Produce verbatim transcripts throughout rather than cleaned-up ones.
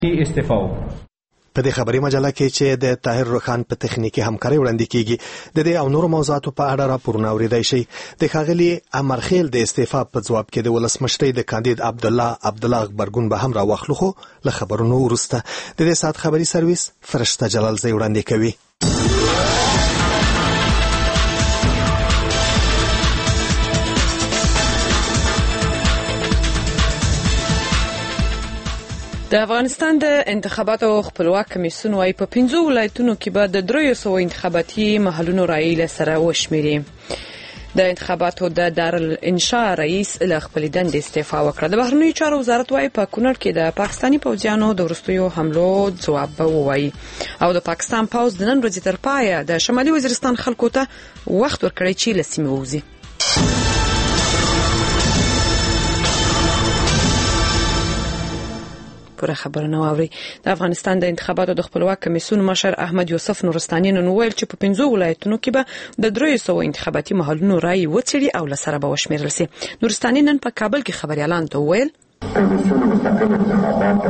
استعفا وکړه. په دې خبري مجله کې چې د طاهر روخان په تخنیکی همکاري وړاندې کیږي د دې او نورو موضوعاتو په اړه راپورونه اوریدای شي. د ښاغلي امرخیل د استعفا په ځواب کې د ولسمشر د کاندید عبد الله عبد الله غبرګون به هم راوخلو، خو له خبرونو وروسته د دې سات خبري سرویس فرشته جلال زی وړاندې کوي. د افغانستان د انتخاباتو خپلواک کمیسیون وايي په پنځو ولایتونو کې به د درې سوه انتخاباتي محلونو رایې له سره وشمیري. د انتخاباتو د دارالانشاء رئیس له خپل دندې استعفا وکړه. د بهرنیو چارو وزارت وايي په کونړ کې د پاکستاني پوځیانو د وروستیو حملو ځواب به ووایي او د پاکستان پوځ د نن ورځې تر پایه د شمالي وزیرستان خلکو ته وخت ورکړی چې له سیمې ووځي. پوره خبرونه واوري. د افغانستان د انتخاباتو د خپلواک کمیسیون مشر احمد یوسف نورستاني نن ویل چې په پنځو ولایتونو کې به د درې سوه انتخاباتي محلونو رایې وڅېړي او له سره به وشمیرل شي. نورستاني نن په کابل کې خبريالانو ته ویل کمیسیون مستقل انتخابات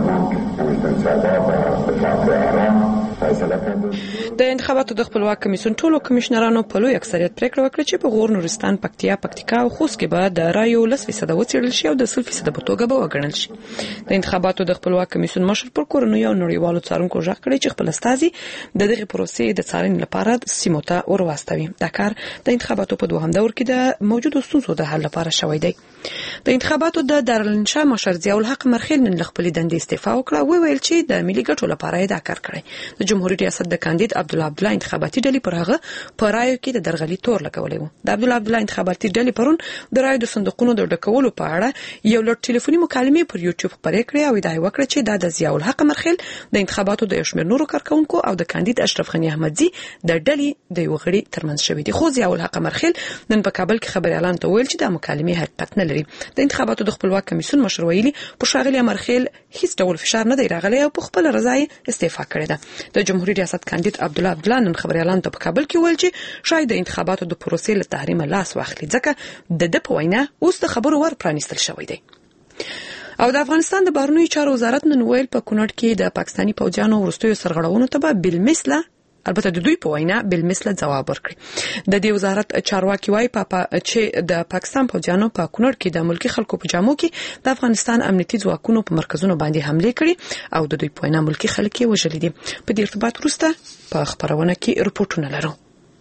د انتخاباتو د خپلواک کمیسیون ټولو کمشنرانو په لوی اکثریت پریکړه وکړه چې په غور نورستان، پکتیا، پکتیکا او خوست کې به د رایو لس فیصد وڅېړل شي او د سل فیصد په توګه به وګڼل شي. د انتخاباتو د خپلواک کمیسیون مشر پر کورنیو او نړیوالو څارونکو ژغ کړی چې خپل استازي د دغه پروسې د څارنې لپاره سیمو ته ورواستوي. دا کار د انتخاباتو په دوهم دور کې د موجودو ستونزو د حل لپاره شوی دی. د انتخاباتو د دارالانشاء مشر ضیاء الحق مرخیل نن خپل دندې استعفا وکړه. وی ویل چې د ملي ګټو لپاره دا کار کړی. د جمهوریت ریاست د کاندید عبد الله عبد الله انتخاباتي ډلې پر هغه په رایو کې د درغلي تور لګولې و. د عبد الله عبد الله انتخاباتي ډلې پرون د رایو د صندوقونو د ډکولو په اړه یو لړ ټلیفوني مکالمې پر یوټیوب خپرې کړې او دا وکړه چې دا د ضیاء الحق مرخیل د انتخاباتو د یو شمېر نورو کارکونکو او د کاندید اشرف غنی احمدزي د ډلې د یو غړي ترمنځ شوې دي. خو ضیاء الحق مرخیل نن په کابل کې خبريالانو ته ویل چې د مکالمې حقیقت نه لري. د انتخاباتو د خپلواک کمیسیون مشر ویلي په ښاغلي مرخیل هیڅ ډول فشار نه دی راغلی او په خپل رضا استعفا کړې ده. د جمهوریت ریاست کاندید عبد الله عبد الله نن خبريالانو ته په کابل کې ویل چې شاید د انتخاباتو د پروسې له تحریم لاس واخلي ځکه د د په وینا اوس د خبرو ور پرانیستل شوی دی. او د افغانستان د بهرنیو چارو وزارت نن ویل په کونړ کې د پاکستاني پوځیانو وروستیو سرغړونو ته به بالمثله البته د دوی په وینا بالمثله ځواب ورکړي. د دې وزارت چارواکي وايي په چې د پاکستان پوځیانو په کونړ کې د ملکی خلکو په جامو کې د افغانستان امنیتي ځواکونو په مرکزونو باندې حمله کړې او د دوی په وینا ملکی خلک یې وژلي دي. په دې ارتباط وروسته په خبرونه کې رپورټونه لرو.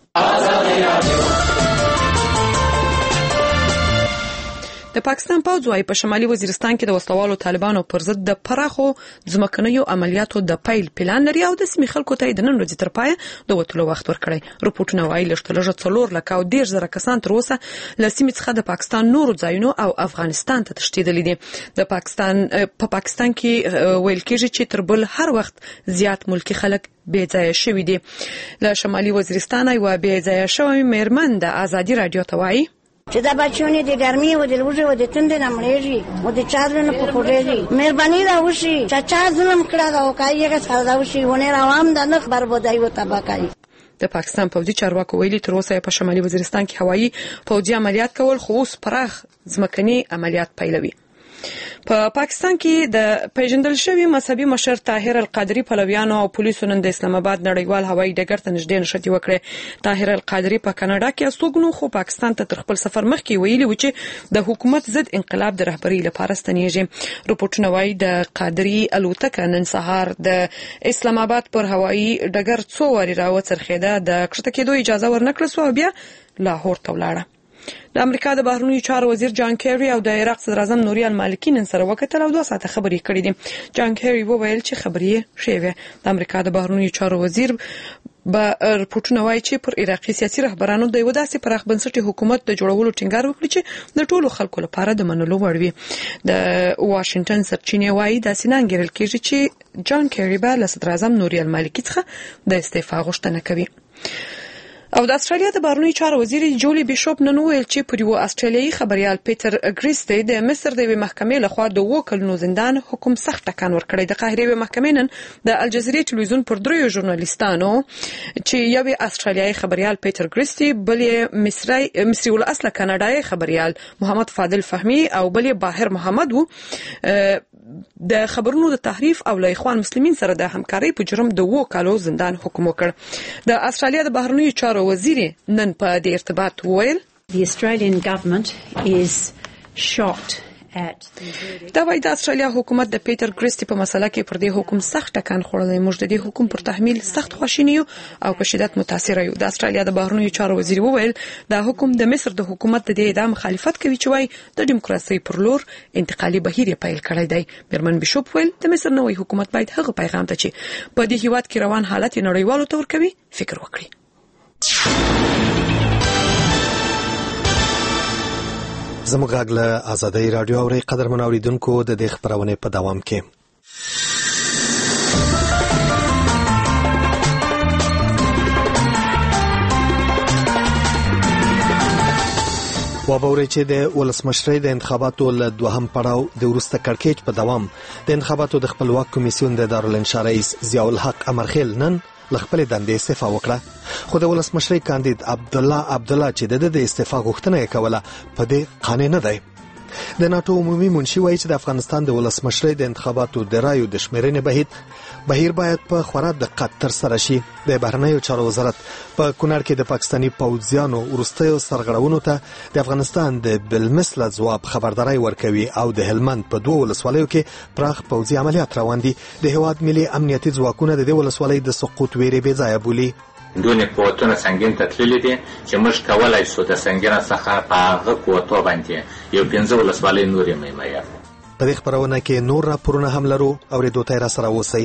د پاکستان پوځ وايي په شمالي وزیرستان کې د وسلوالو طالبانو پر ضد د پراخو ځمکنیو عملیاتو د پیل پلان لري او د سیمې خلکو ته د نن ورځې تر پایه د وټلو وخت ورکړي. رپورټونه وايي لږ څلور لک او ډیر زره کسان تر اوسه له سیمې څخه د پاکستان نورو ځایونو او افغانستان ته تښتېدلي دي. د پاکستان په پاکستان کې ویل کېږي چې تر بل هر وخت زیات ملکی خلک بې ځایه شوي دي. له شمالي وزیرستان یوه بې ځایه شوې میرمن د ازادي رادیو ته وايي چې دا بچونه د ګرمي او د لوږې او د تندې نه مړېږي او د چا زړه په خوږېږي. مهرباني را وشي چې چا ظلم کړی دا وکړي هغه سره دا وشي ونه روان د نه خبر بودای او تبا کوي. د پاکستان پوځي چارواکو ویلي تر اوسه په شمالي وزیرستان کې هوایي پوځي عملیات کول خو اوس پراخ ځمکني عملیات پیلوي. په پا پاکستان کې د پیژندل شوی مذهبي مشر طاهر القادری پلویانو او پولیسو نن د اسلام آباد نړیوال هوایي ډګر ته نږدې نښتې وکړې. طاهر القادری په کاناډا کې استوګنو خو پاکستان ته تر خپل سفر مخکې ویلي و چې د حکومت ضد انقلاب د رهبرۍ لپاره ستنیږي. رپورټونه وايي د قادری الوتکه نن سهار د اسلام آباد پر هوایي ډګر څو واري راوڅرخېده. د کښته کېدو اجازه ورنکړه سو او بیا لاهور ته ولاړه. د امریکا د بهرنیو چارو وزیر جان کیری او د عراق صدر اعظم نوري المالکی نن سره وکتل او دوه ساعته خبرې کړې دي. جان کیری وویل چې خبرې ښې وې. د امریکا د بهرنیو چارو وزیر به رپورټونه وايي چې پر عراقي سیاسي رهبرانو د یو داسې پراخ بنسټي حکومت د جوړولو ټینګار وکړي چې د ټولو خلکو لپاره د منلو وړ وي. د واشنگټن سرچینې وايي دا سینانګرل کېږي چې جان کیری به له صدر اعظم نوري المالکی څخه د استعفا غوښتنه کوي. او د استرالیا د بهرنیو چارو وزیر جولي بیشوپ نن وویل چې پر یو استرالیایي خبريال پیټر ګریسټي د مصر د محکمې لخوا د وو کلونو زندان حکم سخت ټکان ورکړی. د قاهره محکمې نن د الجزیره ټلویزیون پر دریو ژورنالیستانو چې یو استرالیایي خبريال پیټر ګریسټي، بل مصری مصری ول اصله کاناډایي خبريال محمد فاضل فهمي او بل باهر محمد وو د خبرونو د تحریف او له اخوان مسلمین سره د همکارۍ په جرم د وو کالو زندان حکم وکړ. د استرالیا د بهرنیو چارو وزیر نن په دې ارتباط وویل The Australian government is shocked at دا وایي د استرالیا حکومت د پیټر ګریسټي په مسله کې پر دې حکم سخت ټکان خوړلی. موږ د دې حکم پر تحمیل سخت خواشینی یو او په شدت متاثر یو. د استرالیا د بهرنیو چارو وزیر وویل دا حکم د مصر د حکومت د دې اعدام مخالفت کوي چې وایي د دیموکراسي پر لور انتقالي بهیر پیل کړی دی. برمن بیشوپ ویل د مصر نوې حکومت باید هغه پیغام ته چې په دې هیواد کې روان حالت نړیوالو ته ورکوي فکر وکړي. زموږ غږ له آزادۍ رادیو اوري. قدرمن اوریدونکو د دې خبرونه په دوام کې وابوري چې د ولسمشرۍ د انتخاباتو له دوهم پړاو د ورسته کړکېچ په دوام د انتخاباتو د خپلواک کمیسیون د دارالانشا رئیس ضیاء الحق امرخیل نن لخپل دندې استعفا وکړه. خو د ولسمشرۍ کاندید عبد الله عبد الله چې د استعفا غوښتنه کوله په دې قانع نه دی. د ناتو عمومي منشي وایي چې د افغانستان د ولسمشرۍ د انتخاباتو د رایو د شمیرنې بهیر بهیر باید په خورا دقت تر سره شي. د بهرنیو چارو وزارت په کونړ کې د پاکستاني پوځیانو ورستیو سرغړونو ته د افغانستان د بلمثله ځواب خبرداري ورکوي او د هلمند په دوه ولسوالیو کې پراخ پوځي عملیات روان دي. د هیواد ملي امنیتي ځواکونه د دې ولسوالۍ د سقوط ویرې بې ځایه بولي. دونه قوتونه سنگین ته تللي دي چې موږ کولای شو د سنگینه څخه په هغه قوتو باندې یو پنځه ولسوالۍ نورې مېمایه. په دې خبرونه کې نور راپورونه هم لرو او ریډیو ته را سره اوسئ.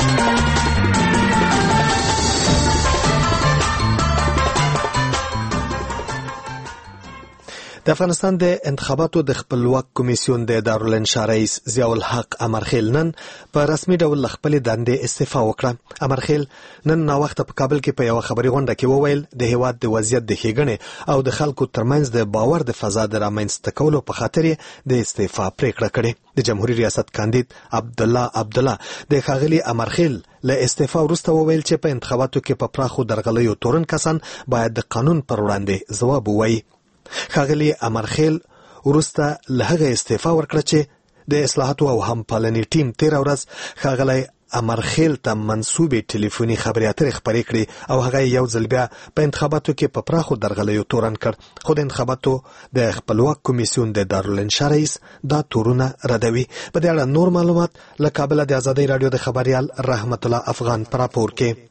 د افغانستان د انتخاباتو د خپلواک کمیسیون د دارالانشا رئیس ضیاء الحق امرخیل نن په رسمي ډول خپل دندې استعفا وکړه. امرخیل نن نا وخت په کابل کې په یو خبري غونډه کې وویل د هیواد د وضعیت د ښېګڼې او د خلکو ترمنځ د باور د فضا د رامنځته کولو په خاطر د استعفا پریکړه کړې. د جمهوریت ریاست کاندید عبد الله عبد الله د ښاغلي امرخیل له استعفا وروسته وویل چې په انتخاباتو کې په پراخو درغلیو تورن کسان باید د قانون پر وړاندې ځواب ووایي. ښاغلي امرخیل وروسته له هغه استعفا ورکړه چې د اصلاحاتو او همپالنې ټیم تیر ورځ ښاغلی امرخیل ته منسوبې ټلیفوني خبرې اترې خپرې کړې او هغه یو ځل بیا په انتخاباتو کې په پراخو درغلیو تورن کړ. خو د انتخاباتو د خپلواک کمیسیون د دارالانشا رئیس دا تورونه ردوي. په دې اړه نور معلومات له کابل د آزادۍ رادیو د خبريال رحمت الله افغان پر راپور کې.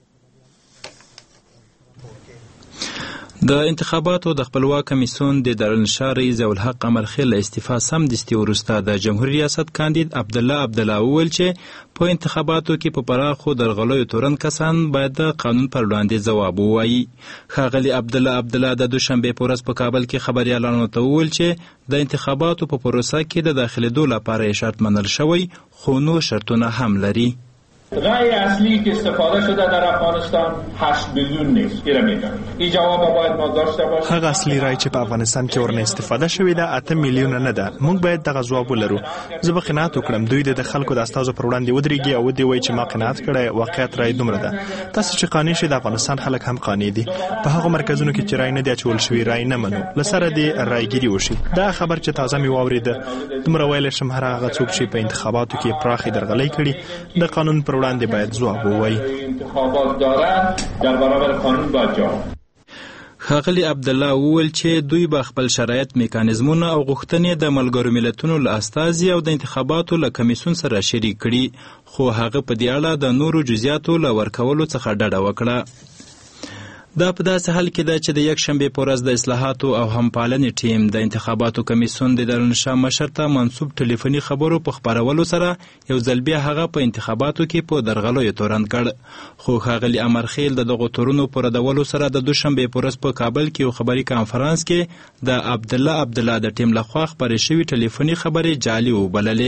د انتخاباتو د خپلواک کمیسیون د دارالانشا رئیس ضیاء الحق امرخیل استعفا سمدستي وروسته د جمهوریت ریاست کاندید عبد الله عبد الله وویل چې په انتخاباتو کې په پراخو درغلیو تورن کسان باید د قانون پر وړاندې ځواب ووایي. ښاغلي عبد الله عبد الله د دوشنبه په ورځ په کابل کې خبريالانو ته وویل چې د انتخاباتو په پروسه کې د داخليدو لپاره شرط منل شوی خو نور شرطونه هم لري. رای اصلی که استفاده شده در افغانستان هشت میلیون نیست. ایره میگم این جواب باید ما داشته باشیم. هغه اصلي رای چې په افغانستان کې ورنه استفاده شوې ده اته میلیونه نه ده. موږ باید دغه ځواب ولرو. زه به قناعت وکړم دوی د خلکو د استازو پر وړاندې ودرېږي او دوی وایي چې ما قناعت کړی واقعیت رای دومره ده. تاسو چې قانع شئ د افغانستان خلک هم قانع دي. په هغه مرکزونو کې چې رای نه دی اچول شوی رای نه منو. لسره دی رایګيري وشي. دا خبر چې تازه می واورېده دومره ویل شم هر هغه څوک چې په انتخاباتو کې پراخي درغلي کړي د قانون پر وړاندې باید ځواب ووایي. انتخابات دارند در برابر قانون باید جواب. ښاغلي عبد الله وویل چې دوی به خپل شرایط میکانیزمونه او غوښتنې د ملګرو ملتونو له استازي او د انتخاباتو له کمیسیون سره شریک کړي خو هغه په دې اړه د نورو جزئیاتو له ورکولو څخه ډډه وکړه. دا په داسې حال کې ده چې د یک شنبې په ورځ د اصلاحاتو او همپالنې ټیم د انتخاباتو کمیسیون د دارالانشا مشر ته منسوب ټلیفوني خبرو په خپرولو سره یو ځل بیا هغه په انتخاباتو کې په درغلیو تورن کړ. خو ښاغلي امرخیل د دغو تورونو په ردولو سره د دوشنبې په ورځ په کابل کې یو خبري کانفرانس کې د عبد الله عبد الله د ټیم لخوا خپرې شوې ټلیفوني خبرې جعلي وبللې.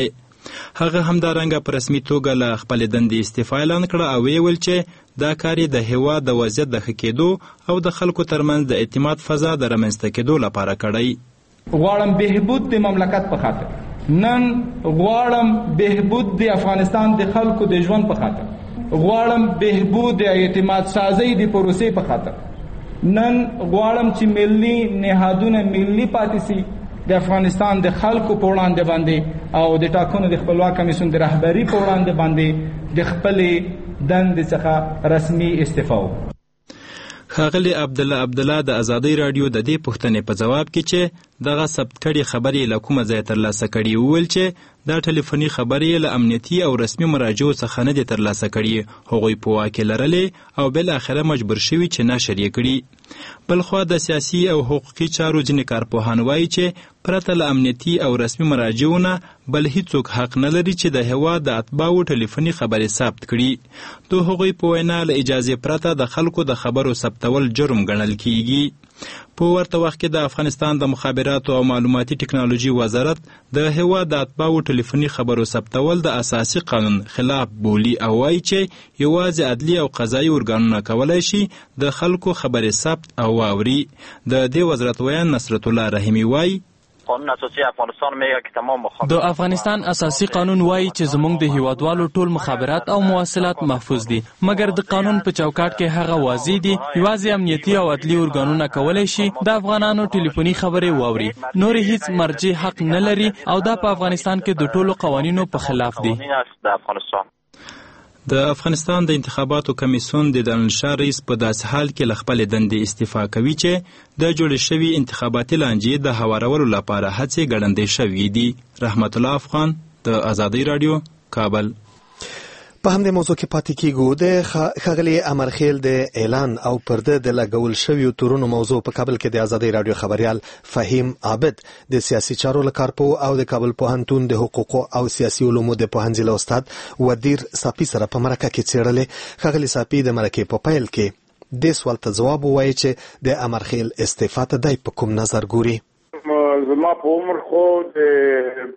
هغه همدارنګه په رسمي توګه له خپلې دندې استعفا اعلان کړه او ویل چې دا کار یې د هېواد د وضعیت د ښه کېدو او د خلکو ترمنځ د اعتماد فضا د رامنځته کېدو لپاره کړی. غواړم بهبود د مملکت په خاطر، نن غواړم بهبود د افغانستان د خلکو د ژوند په خاطر، غواړم بهبود د اعتماد سازی د پروسې په خاطر، نن غواړم چې ملي نهادونه ملي پاتې سي د افغانستان د خلکو په وړاندې باندې او د ټاکنو د خپلواک کمیسیون د رهبري په وړاندې باندې د خپلې دندې څخه رسمي استعفا وکړم. ښاغلي عبدالله عبدالله د ازادۍ راډیو د دې پوښتنې په جواب کې چې دغه ثبت کړي خبرې له کومه ځایه ترلاسه کړي وویل چې دا ټلیفوني خبرې له امنیتي او رسمي مراجعو څخه نه دي ترلاسه کړي، هغوی په واک کې لرلې او بالاخره مجبور شوي چې نشر یې کړي. بلخوا د سیاسي او حقوقي چارو ځینې کارپوهان وایي چې پرته له امنیتي او رسمي مراجعو نه بل هیڅوک حق نه لري چې د هېواد د اتباعو ټلیفوني خبرې ثبت کړي. د هغوی په وینا له اجازې پرته د خلکو د خبرو ثبتول جرم ګڼل کیږي. په ورته وخت کې د افغانستان د مخابراتو او معلوماتي ټکنالوژي وزارت د هېواد د اتباعو ټلیفوني خبرو ثبتول د اساسي قانون خلاف بولي او وایي چې یوازې عدلي او قضایي ارګانونه کولی شي د خلکو خبرې ثبت او واوري. د دې وزارت ویان نصرت الله رحیمي وایي قانون اساسی افغانستان میگه که تمام مخابرات د افغانستان اساسي قانون وایي چې زموږ د هیوادوالو ټول مخابرات او مواصلات محفوظ دي، مګر د قانون په چوکاټ کې هغه واضح دي یوازې امنیتي او عدلي ارګانونه کولی شي د افغانانو ټلیفوني خبرې واوري، نور هیڅ مرجع حق نه لري او دا په افغانستان کې د ټولو قوانینو په خلاف دي. د افغانستان د انتخاباتو کمیسیون د دانشاه رئیس په داسې حال کې له خپلې دندې استعفا کوي چې د جوړې شوي انتخاباتي لانجې د هوارولو لپاره هڅې ګړندې شوي دي. رحمت الله افغان، د ازادۍ راډیو، کابل. په همدې موضوع کې پاتې کیږو. د ښاغلي امرخیل د اعلان او پرده د لګول شویو تورونو موضوع په کابل کې د ازادۍ راډیو خبريال فهیم عابد د سیاسي چارو له کارپوه او د کابل پوهنتون د حقوقو او سیاسي علومو د پوهنځي له استاد ودیر صافي سره په مرکه کې څېړلې. ښاغلي صافي د مرکې په پیل کې د سوال ته ځواب ووایي چې د امرخیل استعفا ته دی په کوم نظر ګوري. زما په عمر خو د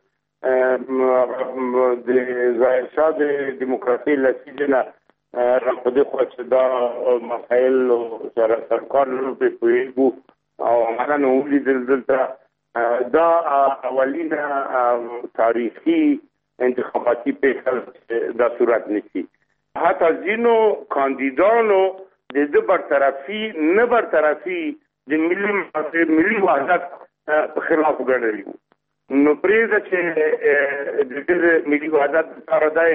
د ظاهر شاه د دیموکراسي لسیجنه راپدې خو چې دا مسایل سره سرکار نور په پوهیږو او هغه نو ولیدل دلته دا اولینه تاریخي انتخاباتي پیښه دا صورت نیسي. حتی ځینو کاندیدانو د د برطرفي نه برطرفي د ملي ملي وحدت په خلاف ګڼلي. نو پریزه چې د دې ملي وحدت لپاره دی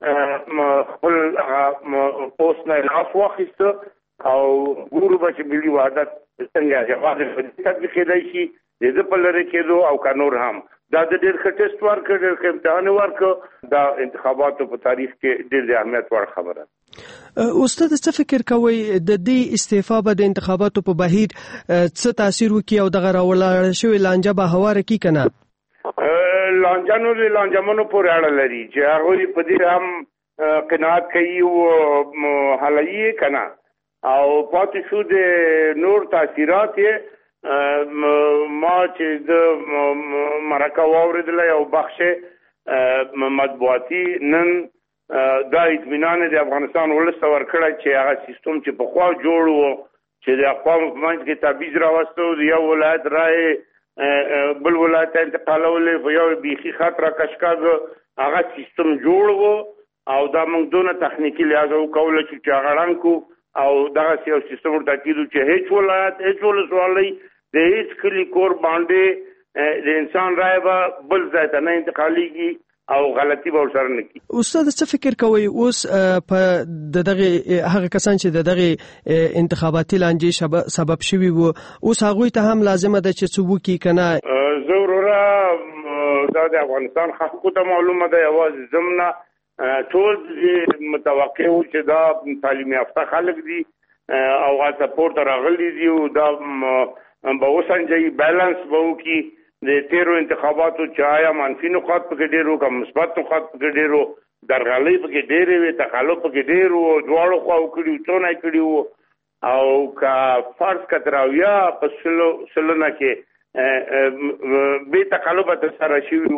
خپل پوسټ نه لاس واخیسته او ګورو به چې ملي وحدت څنګه هغه تطبیق کېدای شي د دې په لړ کېدو او کانور هم دا د ډېر ښه ټیسټ ورکړ، ډېر ښه امتحان ورکړ. دا انتخاباتو په تاریخ کې ډېر د اهمیت وړ خبره. استاد څه فکر کوي د دې استعفا به د انتخاباتو په بهیر څه تاثیر وکړي او دغه راولاړ شوی لانجه به هواره کړي که نه؟ لانجانو له لانجمنو پورې اړه لري چې هغوی په دې هم قناعت کوي او حلوي که نه او پاتې شو د نور تاثیرات یې ما چې د مرکه واورېدله یو بخش مطبوعاتي نن دا اطمینان د افغانستان ولس ته ورکړی چې هغه سیستم چې پخوا جوړ و چې د اقوامو په منځ کې تبعیض راوسته د یو ولایت رایې بل ولایت ته انتقالولې په یو بیخي خط راکشکاږه هغه سیستم جوړ و او دا موږ دونه تخنیکي لحاظ وکولی چې هغه ړنګ کړو او دغسې یو سیستم ورته کېدو چې هېڅ ولایت هېڅ ولسوالۍ د هېڅ کلي کور باندې د انسان رایه به بل ځای ته نه انتقالېږي او غلطي به ورسره نه کړي. استاد څه فکر کوئ اوس په دغه هغه کسان چې د دغه انتخاباتي لانجې سبب شوي وو اوس هغوی ته هم لازمه ده چې څه وکړي که نه؟ زه وروره دا د افغانستان خلکو ته معلومه ده، یوازې زم نه ټول متوقع وو چې دا تعلیم یافته خلک دي او هلته پورته راغلي دي او دا به وسنجوي، بیلانس به وکړي د تیرو انتخاباتو چې آیا منفي نقاط پکې ډېر وو که مثبت نقاط پکې ډېر وو، درغلۍ پکې ډېرې وې، تخلف پکې ډېر وو، دواړو خواو کړي وو، څونه یې کړي وو او که فرض کړه راویا په سلو سلنه کې بې تخلفه ترسره شوي وو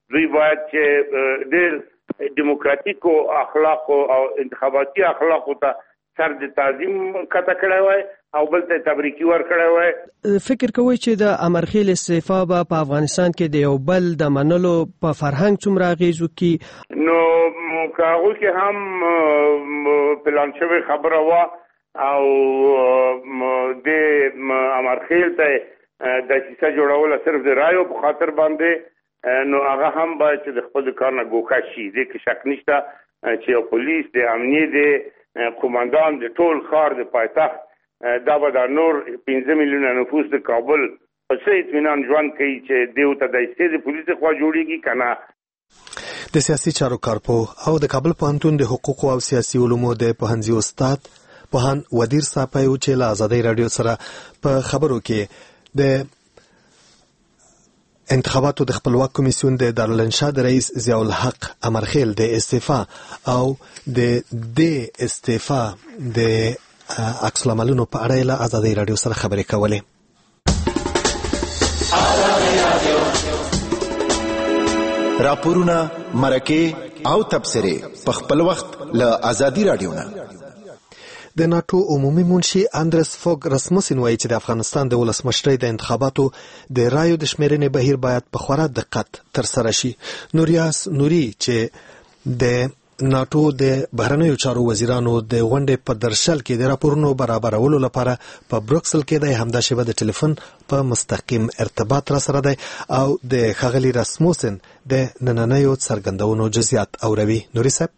دوی باید چې ډېر دیموکراتیک او اخلاق او انتخاباتي اخلاق ته سر د تعظیم کته کړی وای او بل ته تبریکي ور کړی وای. فکر کوي چې د امرخیل استعفا به په افغانستان کې د یو بل د منلو په فرهنګ څومره اغیز وکړي؟ نو کاغو کې هم پلان شوی خبره وا او د امرخیل ته د کیسه جوړول صرف د رایو په خاطر باندې، نو هغه هم باید چې د خپل کار نه ګوښه شي. دې کې شک نشته چې یو پولیس د امنیت د قوماندان د ټول ښار د پایتخت دا به د نور پنځه میلیونه نفوس د کابل په څه اطمینان ژوند کوي چې دیو ته د استې د پولیس خوا جوړیږي کنه. د سیاسي چارو کارپوه او د کابل پوهنتون د حقوقو او سیاسي علومو د پوهنځي استاد پوهان ودیر صاحب چې له آزادۍ رادیو سره په خبرو کې د انتخاباتو د خپلواک کمیسیون د دارالانشا د رئیس ضیاء الحق امرخیل د استعفا او د د استعفا د عکس العملونو په اړه له آزادۍ رادیو سره خبرې کولې. راپورونه، مرکې او تبصرې په خپل وخت له آزادۍ رادیو نه. د ناتو عمومي منشي اندرس فوګ رسموسن وایي چې د افغانستان د ولسمشرۍ د انتخاباتو د رایو د شمیرنې بهیر باید په خورا دقت ترسره شي. نوریاس نوري چې د ناتو د بهرنیو چارو وزیرانو د غونډې په درشل کې د راپورونو برابرولو لپاره په بروکسل کې د همدا شیبه د ټلیفون په مستقیم ارتباط را سره دی او د ښاغلي رسموسن د نننیو څرګندونو جزئیات اوروي. نوري صاحب.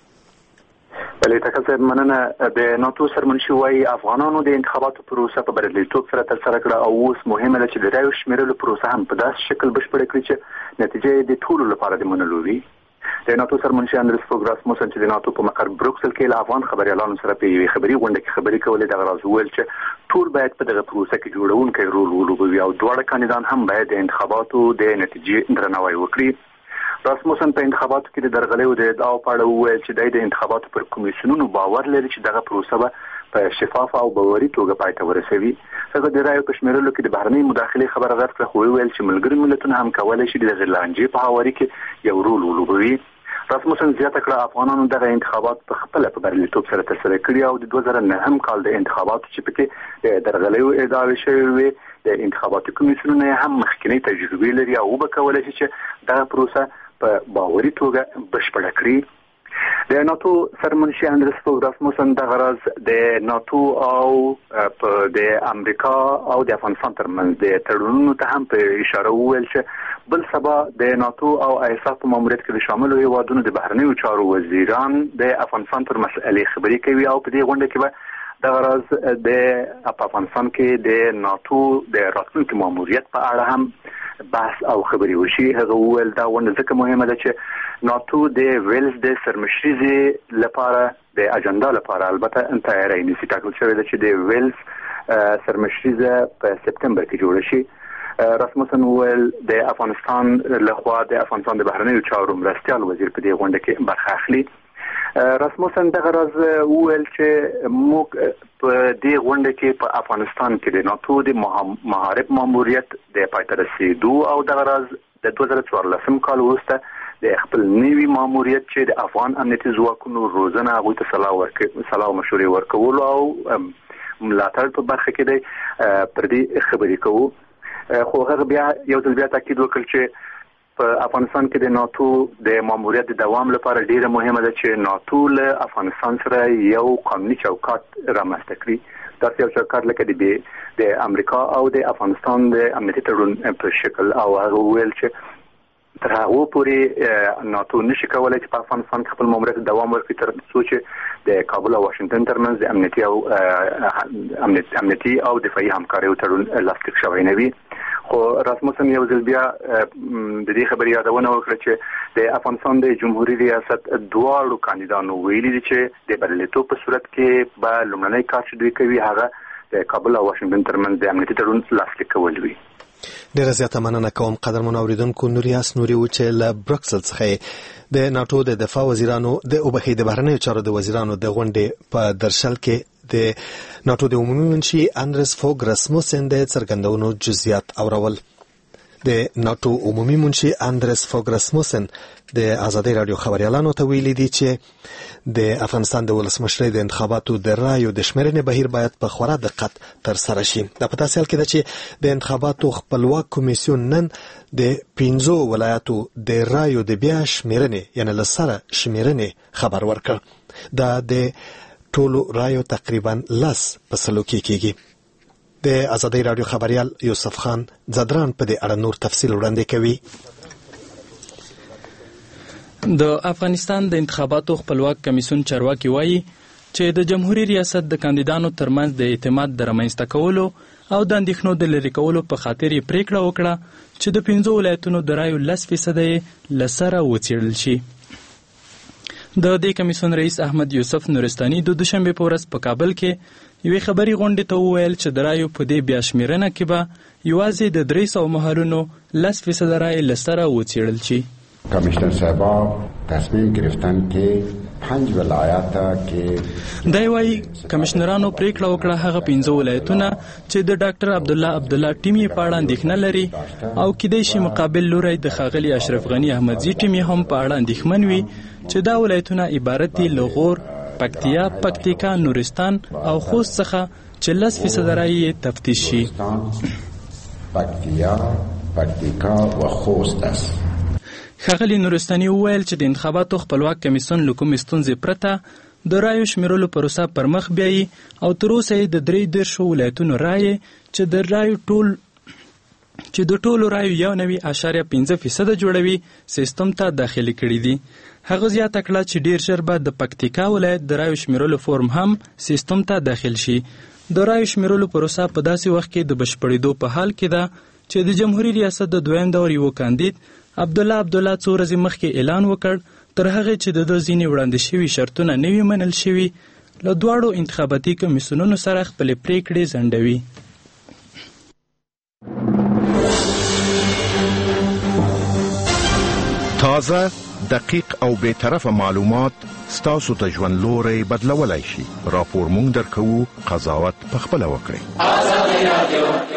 بله تکل صاحب مننه. د ناتو سرمنشي وایي افغانانو د انتخاباتو پروسه په بریالیتوب سره ترسره کړه او اوس مهمه ده چې د رایو شمیرلو پروسه هم په داسې شکل بشپړه کړي چې نتیجه د ټولو لپاره د منلو وي. د ناتو سرمنشي اندرس فوګ رسموسن چې د ناتو په مقر بروکسل کې له افغان خبريالانو سره په یوې خبري غونډه کې خبرې کولې د غراز ویل چې ټول باید په دغه پروسه کې جوړونکي رول ولوبوي او دواړه کاندیدان هم باید د انتخاباتو د نتیجې درناوی وکړي. رسموسن په انتخاباتو کې د درغلیو د ادعاو په اړه وویل چې د انتخاباتو پر کمیسیونونو باور لري چې دغه پروسه به په شفاف او باوري توګه پای ته ورسوي. هغه د رایو په شمیرلو کې د بهرنۍ مداخلې خبره رد کړه خو ویل چې ملګري ملتونه هم کولای شي د غلانجې په هواري کې یو رول ولوبوي. رسموسن زیاته کړه افغانانو دغه انتخابات په خپل په بریالیتوب سره ترسره کړي او د دوه زره نهم کال د انتخاباتو چې پکې د درغلیو ادعاوې شوې وي د انتخاباتو کمیسیونونه هم مخکینی تجربه لري او به کولای شي چې دغه پروسه په باوري توګه بشپړه کړي. د ناتو سرمنشي اندرس فوګ رسموسن د غرض د ناتو او د امریکا او د افغانستان ترمنځ د تړونونو ته هم په اشاره وویل چې بل سبا د ناتو او ایساف په ماموریت کې شامل هیوادونو د بهرنیو چارو وزیران د افغانستان پر مسلې خبرې کوي او په دې غونډه کې به د غرض د افغانستان کې د ناتو د راتلونکي ماموریت په اړه هم بحث او خبرې وشي. هغه وویل دا غونډه ځکه مهمه ده چې ناتو د ویلز د سرمشري لپاره د اجنډا لپاره البته تیاری نیسي. ټاکل شوی ده چې د ویلز سرمشري په سپتمبر کې جوړ شي. رسموسن وویل د افغانستان لخوا د افغانستان د بهرنیو چارو مرستیال وزیر په دې غونډه کې برخه اخلي. رسموسن دغه راز وویل چې موږ په دې غونډه کې په افغانستان کې د ناتو د محارب ماموریت د پای ته رسیدو او دغه راز د دوه زره څوارلسم کال وروسته د خپل نوي ماموریت چې د افغان امنیتي ځواکونو روزنه هغوی ته سلا ورکړي سلا او مشورې ورکول او ملاتړ په برخه کې دی پر دې خبرې کوو. خو هغه بیا یو ځل بیا تاکید وکړ چې په افغانستان کې د ناتو د ماموریت د دوام لپاره ډیره مهمه ده چې ناتو له افغانستان سره یو قانوني چوکاټ رامنځته کړي. داسې یو چوکاټ لکه د امریکا او د افغانستان د امنیتي تړون په شکل او هغه ویل چې تر هغه پورې ناتو نشي کولای چې په افغانستان کې خپل ماموریت دوام ورکړي تر څو چې د کابل او واشنگټن ترمنځ د امنیتي او امنیتي او دفاعي همکارۍ تړون لاسلیک شوی نه وي. خو رسموسن یو ځل بیا د دې خبرې یادونه وکړه چې د افغانستان د جمهوریت ریاست دواړو کاندیدانو ویلي دي چې د بریالیتوب په صورت کې به لومړنی کار چې دوی کوي هغه د کابل او واشنگټن ترمنځ د امنیتي تړون لاسلیک کول وي. ډیره زیاته مننه کوم قدرمن اوریدونکو. نوریاس نوري و چې له بروکسل څخه د ناتو د دفاع وزیرانو د اوبخي د بهرنیو چارو د وزیرانو د غونډې په درشل کې د ناتو د عمومي منشي اندرس فوګ رسموسن د څرګندونو جزئیات اورول. د ناتو عمومي منشي اندرس فوګ رسموسن د ازادي رادیو خبريالانو ته ویلي دي چې د افغانستان د ولسمشرۍ د انتخاباتو د رایو د شمیرنې بهیر باید په خورا دقت تر سره شي. دا په داسې حال کې ده چې د انتخاباتو خپلواک کمیسیون نن د پنځو ولایاتو د رایو د بیا شمیرنې یعنی له سره شمیرنې خبر ورکړ. دا د ټولو رایو تقریبا لس په سلو کې کېږي. د ازادي رادیو خبريال یوسف خان زدران په دې اړه نور تفصیل وړاندې کوي. د افغانستان د انتخاباتو خپلواک کمیسیون چارواکي وایي چې د جمهوریت ریاست د کاندیدانو ترمنځ د اعتماد د رامنځته کولو او د اندېښنو د لرې کولو په خاطر یې پریکړه وکړه چې د پنځو ولایتونو د رایو لس فیصده یې له سره وڅېړل شي. د دې کمیسیون رئیس احمد یوسف نورستاني د دوشنبې په ورځ په کابل کې یوې خبري غونډې ته وویل چې د رایو په دې بیا شمیرنه کې به یوازې د درې سوه محلونو لس فیصده رای له سره وڅېړل شي. کمیشنر صاحبا تصمیم گرفتن که پنج ولایات کې دی وایي کمشنرانو پریکړه وکړه هغه پنځه ولایتونه چې د ډاکټر عبدالله عبدالله ټیم یې په اړه اندېښنه لري او کیدای شي مقابل لوری د ښاغلي اشرف غني احمدزي ټیم یې هم په اړه اندېښمن وي چې دا ولایتونه عبارت دي له غور، پکتیا، پکتیکا، نورستان او خوست څخه چې لس فیصده رای یې تفتیش شي. پکتیا، پکتیکا و خوست است. ښاغلي نورستاني وویل چې د انتخاباتو خپلواک کمیسیون له کومې ستونزې پرته د رایو شمیرلو پروسه پر مخ بیایي او تر اوسه یې د درې دېرشو ولایتونو رایې چې د رایو ټول چې د ټولو رایو یو نوي اشاریه پنځه فیصده جوړوي سیستم ته داخلي کړي دي. هغه زیاته کړه چې ډیر ژر به د پکتیکا ولایت د رایو شمیرلو فورم هم سیستم ته داخل شي. د رایو شمیرلو پروسه په داسې وخت کې د بشپړېدو په حال کې ده چې د جمهوریت ریاست د دویم دور یو کاندید عبدالله عبدالله څو ورځې مخکې اعلان وکړ تر هغې چې د ده ځینې وړاندې شوي شرطونه نه وي منل شوي له دواړو انتخاباتي کمیسیونونو سره خپلې پریکړې ځنډوي. تازه، دقیق او بی‌طرفه معلومات ستاسو ته ژوند لوری بدلولی شي. راپور مونږ درکوو، قضاوت پخپله وکړئ.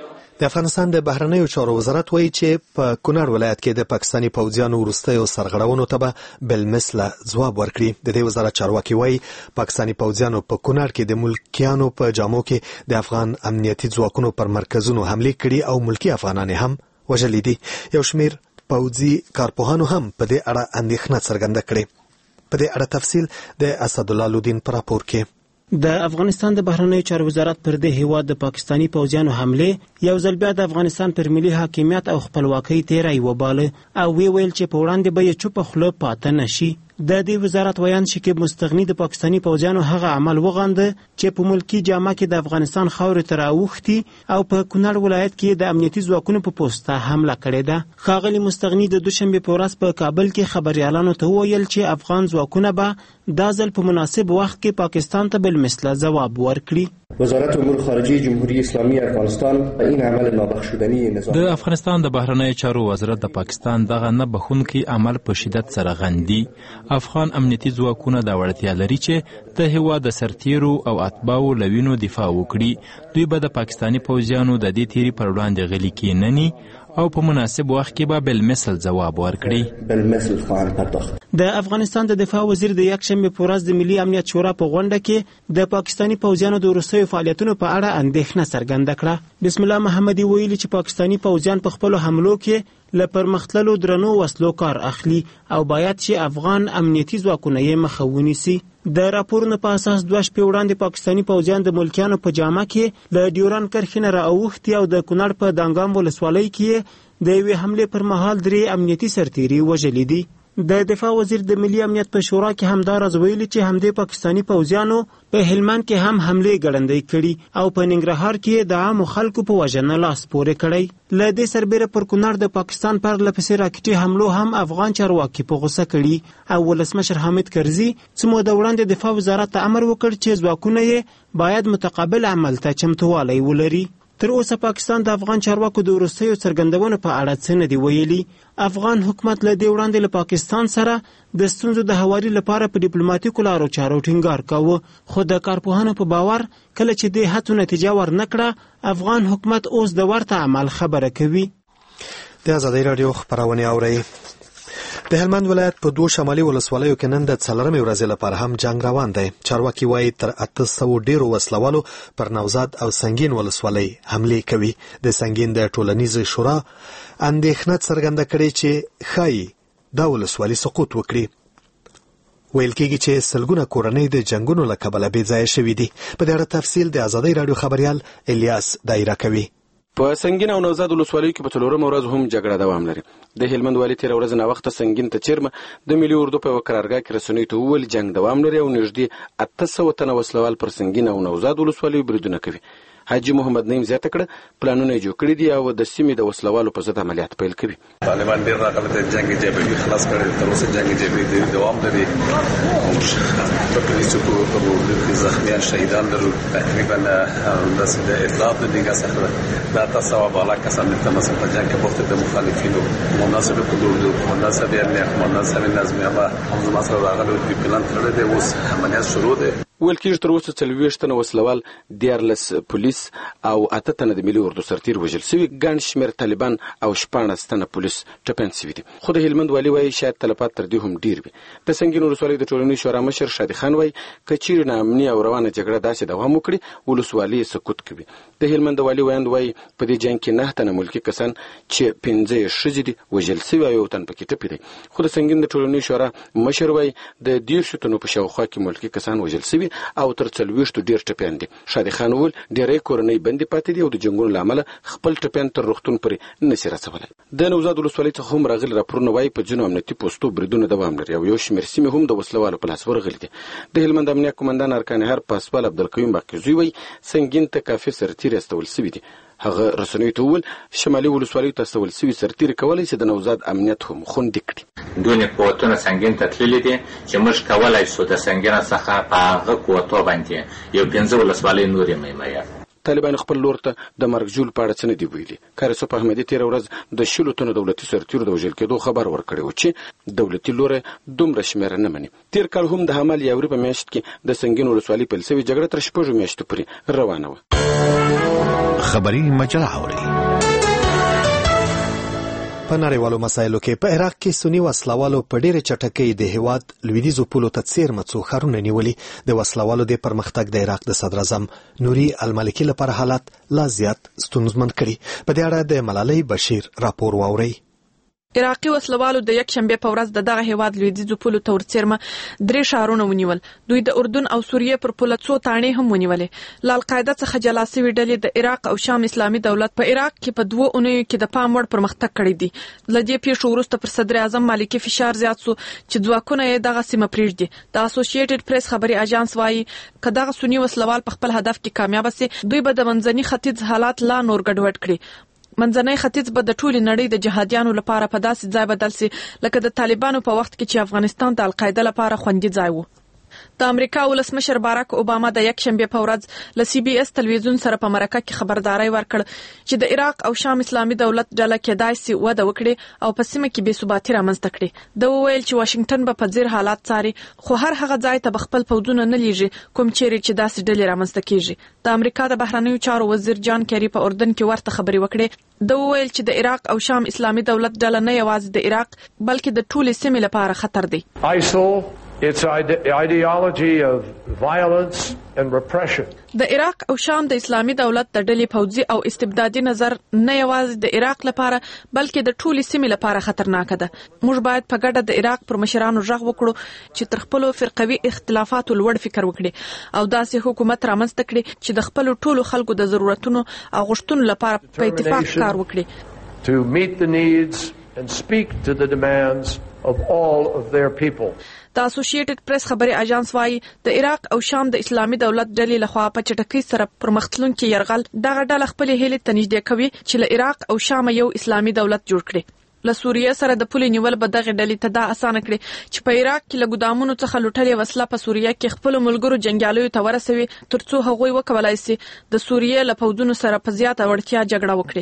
د افغانستان د بهرنیو چارو وزارت وایي چې په کونړ ولایت کې د پاکستاني پوځیانو وروستیو سرغړونو ته به بالمثله ځواب ورکړي. د دې وزارت چارواکي وایي پاکستاني پوځیانو په کونړ کې د ملکیانو په جامو کې د افغان امنیتي ځواکونو پر مرکزونو حملې کړي او ملکی افغانان هم وژلي دي. یو شمیر پوځي کارپوهانو هم په دې اړه اندېښنه څرګنده کړې. په دې اړه تفصیل د اسدالله لودین په راپور کې. د افغانستان د بهرنیو چارو وزارت پر دې هیواد د پاکستاني پوځیانو حمله یو ځل بیا د افغانستان پر ملي حاکمیت او خپلواکۍ تیری وباله او وی ویل چې په وړاندې به یې چوپه خوله پاته نشي. د دې وزارت ویان شکیب مستغنی د پاکستاني پوځیانو هغه عمل وغنده چې په ملکی جامه کې د افغانستان خاورې ته راوښتي او په کونړ ولایت کې د امنیتي ځواکونو په پوسټه حمله کړې ده. ښاغلي مستغنی د دوشنبې په ورځ په کابل کې خبريالانو ته وویل چې افغان ځواکونه به دا ځل په مناسب وخت کې پاکستان ته بالمثله ځواب ورکړي. وزارت امور خارجه جمهوری اسلامی افغانستان این عمل نابخشودنی نظام د افغانستان د بهرنیو چارو وزارت د پاکستان دغه نه بخونکي عمل په شدت سره غندي. افغان امنیتي ځواکونه دا وړتیا لري چې د هیواد د سرتیرو او اتباعو له وینو دفاع وکړي. دوی به د پاکستاني پوځیانو د دې تیری پر وړاندې غلي کېنني او په مناسب وخت کې به بالمثل ځواب ورکړي. بالمثل خواهند پرداخت. د افغانستان د دفاع وزیر د یکشنبه په ورځ د ملي امنیت شورا په غونډه کې د پاکستاني پوځیانو د وروستیو فعالیتونو په اړه اندېښنه څرګنده کړه. بسم الله محمدي ویلي چې پاکستاني پوځیان په خپلو حملو کې له پرمختللو درنو وسلو کار اخلي او باید چې افغان امنیتي ځواکونه یې مخه ونیسي. د راپورونو په اساس دوه شپې وړاندې پاکستاني پوځیان د ملکیانو په جامه کې له ډیوران کرښې نه راوښتي او د کونړ په دانګام ولسوالۍ کې د یوې حملې پر مهال درې امنیتي سرتیري وژلي دي. د دفاع وزیر د ملي امنیت په شورا کې هم دا راز ویلي چې همدې پاکستاني پوځیانو په هلمند کې هم حملې ګړندۍ کړي او په ننګرهار کې د عامو خلکو په وژنه لاس پورې کړی. له دې سربیره پر کونړ د پاکستان پر لپسې راکټي حملو هم افغان چارواکي په غوسه کړي او ولسمشر حامد کرزي څه موده وړاندې دفاع وزارت ته امر وکړ چې ځواکونه یې باید متقابل عمل ته چمتووالی ولري. تر اوسه پاکستان د افغان چارواکو د وروستیو څرګندونو په اړه څه نه دي ویلي. افغان حکومت له دې وړاندې له پاکستان سره د ستونزو د هواري لپاره په ډیپلوماټیکو لارو چارو ټینګار کاوه، خو د کارپوهانو په باور کله چې دې هڅو نتیجه ورنکړه افغان حکومت اوس د ورته عمل خبره کوي. د ازادي رادیو خبرونه اورئ. د هلمند ولایت په دوه شمالي ولسوالیو کې نن د څلورمې ورځې لپاره هم جنگ روان دی. چارواکي وایي تر اته سوه ډیرو وسلوالو پر نوزاد او سنگین ولسوالۍ حمله کوي. د سنگین د ټولنیزې شورا اندېښنه څرګنده کړې چې ښایي دا ولسوالي سقوط وکړي. ویل کېږي چې سلګونه کورنۍ د جنگونو له کبله بې ځایه شوي دي. په دې اړه تفصیل د ازادي رادیو خبريال الیاس دایره کوي. په سنگین او نوزاد ولسوالیو کې په څلورمه ورځ هم جګړه دوام لري. د هلمند والي تیر ورځ نه وخت سنگین ته چیرمه د ملي اردو په قرارګاه کې رسنیو ته وویل جنگ دوام لري او نږدې اته سوه تنه وسلوال پر سنگین او نوزاد ولسوالیو بریدونه کوي. حاجی محمد نعیم زیاته کړه پلانونه جوړ کړی دي او د سیمې د وسلوالو په ضد عملیات پیل کوي. طالبان ډیر راغلي د جنگ جبهې خلاص کړي، تر اوسه جنگ جبهې دوام لري. په پولیسو په ورته کې زخمیان شهیدان لرو تقریبا د اطلاعات د دیګه څخه دا تاسو بالا کسان د تماس په جنگ کې وخت د مخالفینو مناسب حدود مناسب امنیت مناسب نظم الله هم مسله راغلي په پلان ترلې د اوس عملیات شروع ده. ویل کېږي تر اوسه څلوېښت تنه وسلوال، دیارلس پولیس او اته تنه د ملي اردو سرتیر وژل شوي، ګڼ شمېر طالبان او شپاړس تنه پولیس ټپیان شوي دي. خو د هلمند والي وایي شاید تلفات تر دې هم ډېر وي. د سنګین ولسوالۍ د ټولنیز شورا مشر شادي خان وایي که چیرې ناامني او روانه جګړه داسې دوام وکړي ولسوالي سقوط کوي. د هلمند والي ویاند وایي په دې جنګ کې نه تنه ملکي کسان چې پنځه یې ښځې دي وژل شوي او یو تن پکې ټپي دی. خو د سنګین د ټولنیز شورا مشر وایي د دېرشو تنو په شاوخوا کې ملکي کسان وژل شوي او تر څلوېښتو ډېر ټپیان دي. شادي خان وویل ډېری کورنۍ بندي پاتې دي او د جنګونو له امله خپل ټپیان تر روغتون پورې نشي رسولی. د نوزاد ولسوالۍ څخه هم راغلي راپورونه وایي په ځینو امنیتي پوستو بریدونه دوام لري او یو شمېر سیمې هم د وسلوالو په لاس ورغلي دي. د هلمند امنیه قومندان ارکانهر پاسوال عبدالقیوم باقرزوی وایي سنګین ته کافي سرتیري استول شوي دي. هغه رسنیو ته وویل شمالي ولسوالیو ته استول شوي سرتیري کولی شي د نوزاد امنیت هم خوندي کړي. دونې قوتونه سنګین ته تللي دي چې موږ کولی شو د سنګین څخه په هغه قوتو باندې یو پنځه ولسوالۍ نورې میمایه. طالبان خپل لور ته د مرګ جول په اړه څه نه دي ویلي. کارسوف احمدي تېره ورځ د شلو تنو دولتي سرتیرو د وژل کېدو خبر ورکړی و چې دولتي لوری دومره شمېره نه مني. تېر کال هم د حمل یاوري په میاشت کې د سنګین ولسوالۍ پیل شوې جګړه تر شپږو میاشتو پورې روانه وه. خبري مجله اوري. په نړیوالو مسایلو کې په عراق کې سنی وسلوالو په ډېرې چټکۍ د هیواد لویدیځو پولو ته څیرمه څو ښارونه نیولي. د وسلوالو د پرمختګ د عراق د صدر اعظم نوري المالکي لپاره حالات لا زیات ستونزمن کړي. په دې اړه د ملالۍ بشیر راپور واورئ. عراقي وسلوالو د یک شنبه په ورځ د دغه هیواد لویدیځو پولو ته ورڅیرمه درې ښارونه ونیول. دوی د اردن او سوریې پر پوله څو تاڼې هم ونیولې. له القاعده څخه جلا سوي ډلې د عراق او شام اسلامي دولت په عراق کې په دوه اونیو کې د پام وړ پرمختګ کړی دی. له دې پیښو وروسته پر صدر اعظم مالکي فشار زیات سو چې ځواکونه یې دغه سیمه پرېږدي. د اسوسییټډ پریس خبري اژانس وایي که دغه سنی وسلوال په خپل هدف کې کامیاب سي دوی به د منځني ختیځ حالات لا نور ګډوډ کړي. منځنی ختیځ به د ټولې نړۍ د جهادیانو لپاره په داسې ځای بدل سي لکه د طالبانو په وخت کې چې افغانستان د القاعده لپاره خوندي ځای و. د امریکا ولسمشر باراک اوباما د یک شنبه په ورځ له سی بي اس تلویزیون سره په مرکه کې خبرداري ورکړ چې د عراق او شام اسلامي دولت ډله کېدای شي وده وکړي او په سیمه کې بې ثباتي رامنځته کړي. د وویل چې واشنگټن به په ځیر حالات څاري خو هر هغه ځای ته خپل پوځونه نه لیږي کوم چیرې چې داسې ډلې رامنځته کیږي. د امریکا د بهرنیو چارو وزیر جان کیری په اردن کې ورته خبري وکړې. د وویل چې د عراق او شام اسلامي دولت ډله نه یوازې د عراق بلکې د ټولې سیمې لپاره خطر دی. Its ideology of violence and repression. د عراق او شام د اسلامي دولت د ډلې پوځي او استبدادي نظر نه یوازې د عراق لپاره بلکې د ټولې سیمې لپاره خطرناک ده. موږ باید په ګډه د عراق پر مشرانو غږ وکړو چې تر خپل فرقوي اختلافاتو لوړ فکر وکړي او داسې حکومت رامنځته کړي چې د خپل ټولو خلکو د ضرورتونو او غوښتنو لپاره په اتفاق کار وکړي. To meet the needs and speak to the demands of all of their people. د اسوسییټډ پریس خبري اژانس وایي د عراق او شام د اسلامي دولت ډلې لخوا په چټکۍ سره پرمختلونکي یرغل دغه ډله خپل هیلې ته نږدې کوي چې له عراق او شام یو اسلامي دولت جوړ کړي. له سوریې سره د پولې نیول به دغه ډلې ته دا اسانه کړي چې په عراق کې له ګدامونو څخه لوټلې وسله په سوریې کې خپل ملګرو جنګیالیو ته ورسوي ترڅو هغوی وکولای شي د سوریې له پوځونو سره په زیاته وړتیا جګړه وکړي.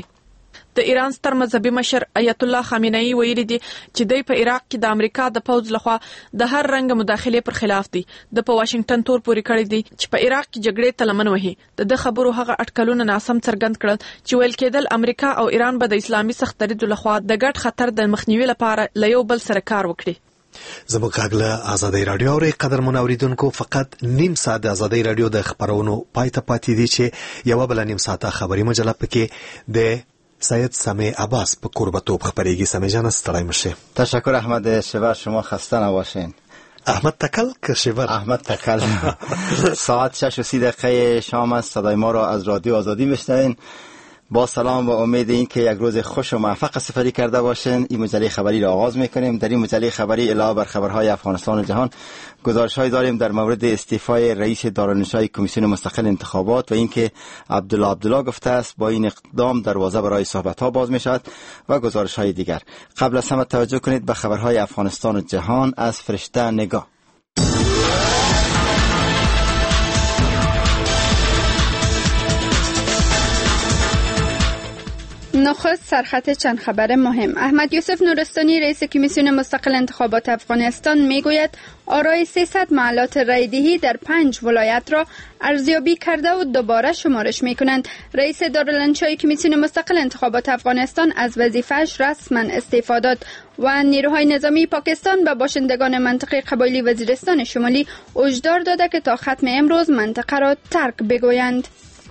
د ایران ستر مذهبي مشر آیت الله خامنه‌ای ویلي دي چې دوی په عراق کې د امریکا د پوځ لخوا د هر رنګ مداخله پر خلاف دي. د په واشنگټن تور پورې کړی دي چې په عراق کې جګړې تلمن وهي. د خبرو هغه اټکلونه ناسم څرګند کړل چې ویل کېدل امریکا او ایران به د اسلامي سخت دریدو لخوا د ګډ خطر د مخنیوي لپاره له یو بل سره کار وکړي. زموږ غږ آزادۍ رادیو اوري قدر منوریدونکو، فقط نیم ساعت د آزادۍ رادیو د خبرونو پای ته پاتې دي چې یو بل نیم ساعت خبري مجله پکې د سید سمی عباس په قربتوب خبریږي. سمی جان ستړی مشه. تشکر احمد شیبر، شما خسته نباشین. احمد تکل که شیبر؟ احمد تکل. ساعت شش و سی دقیقه شام است. صدای ما را از رادیو آزادی میشنوین. با سلام و امید این که یک روز خوش و موفق سپری کرده باشین. این مجله خبری را آغاز میکنیم. در این مجله خبری علاوه بر خبرهای افغانستان و جهان گزارش‌های داریم در مورد استعفای رئیس دارالانشای کمیسیون مستقل انتخابات و اینکه عبدالله عبدالله گفته است با این اقدام دروازه برای صحبت‌ها باز می‌شود و گزارش‌های دیگر. قبل از همه توجه کنید به خبرهای افغانستان و جهان از فرشته نگاه. نخست سرخط چند خبر مهم. احمد یوسف نورستانی رئیس کمیسیون مستقل انتخابات افغانستان میگوید آرای سیصد محلات رایدهی در پنج ولایت را ارزیابی کرده و دوباره شمارش میکنند. رئیس دارالانشای کمیسیون مستقل انتخابات افغانستان از وظیفه‌اش رسما استعفا داد و نیروهای نظامی پاکستان به باشندگان منطقه قبایلی وزیرستان شمالی هشدار داده که تا ختم امروز منطقه را ترک بگویند.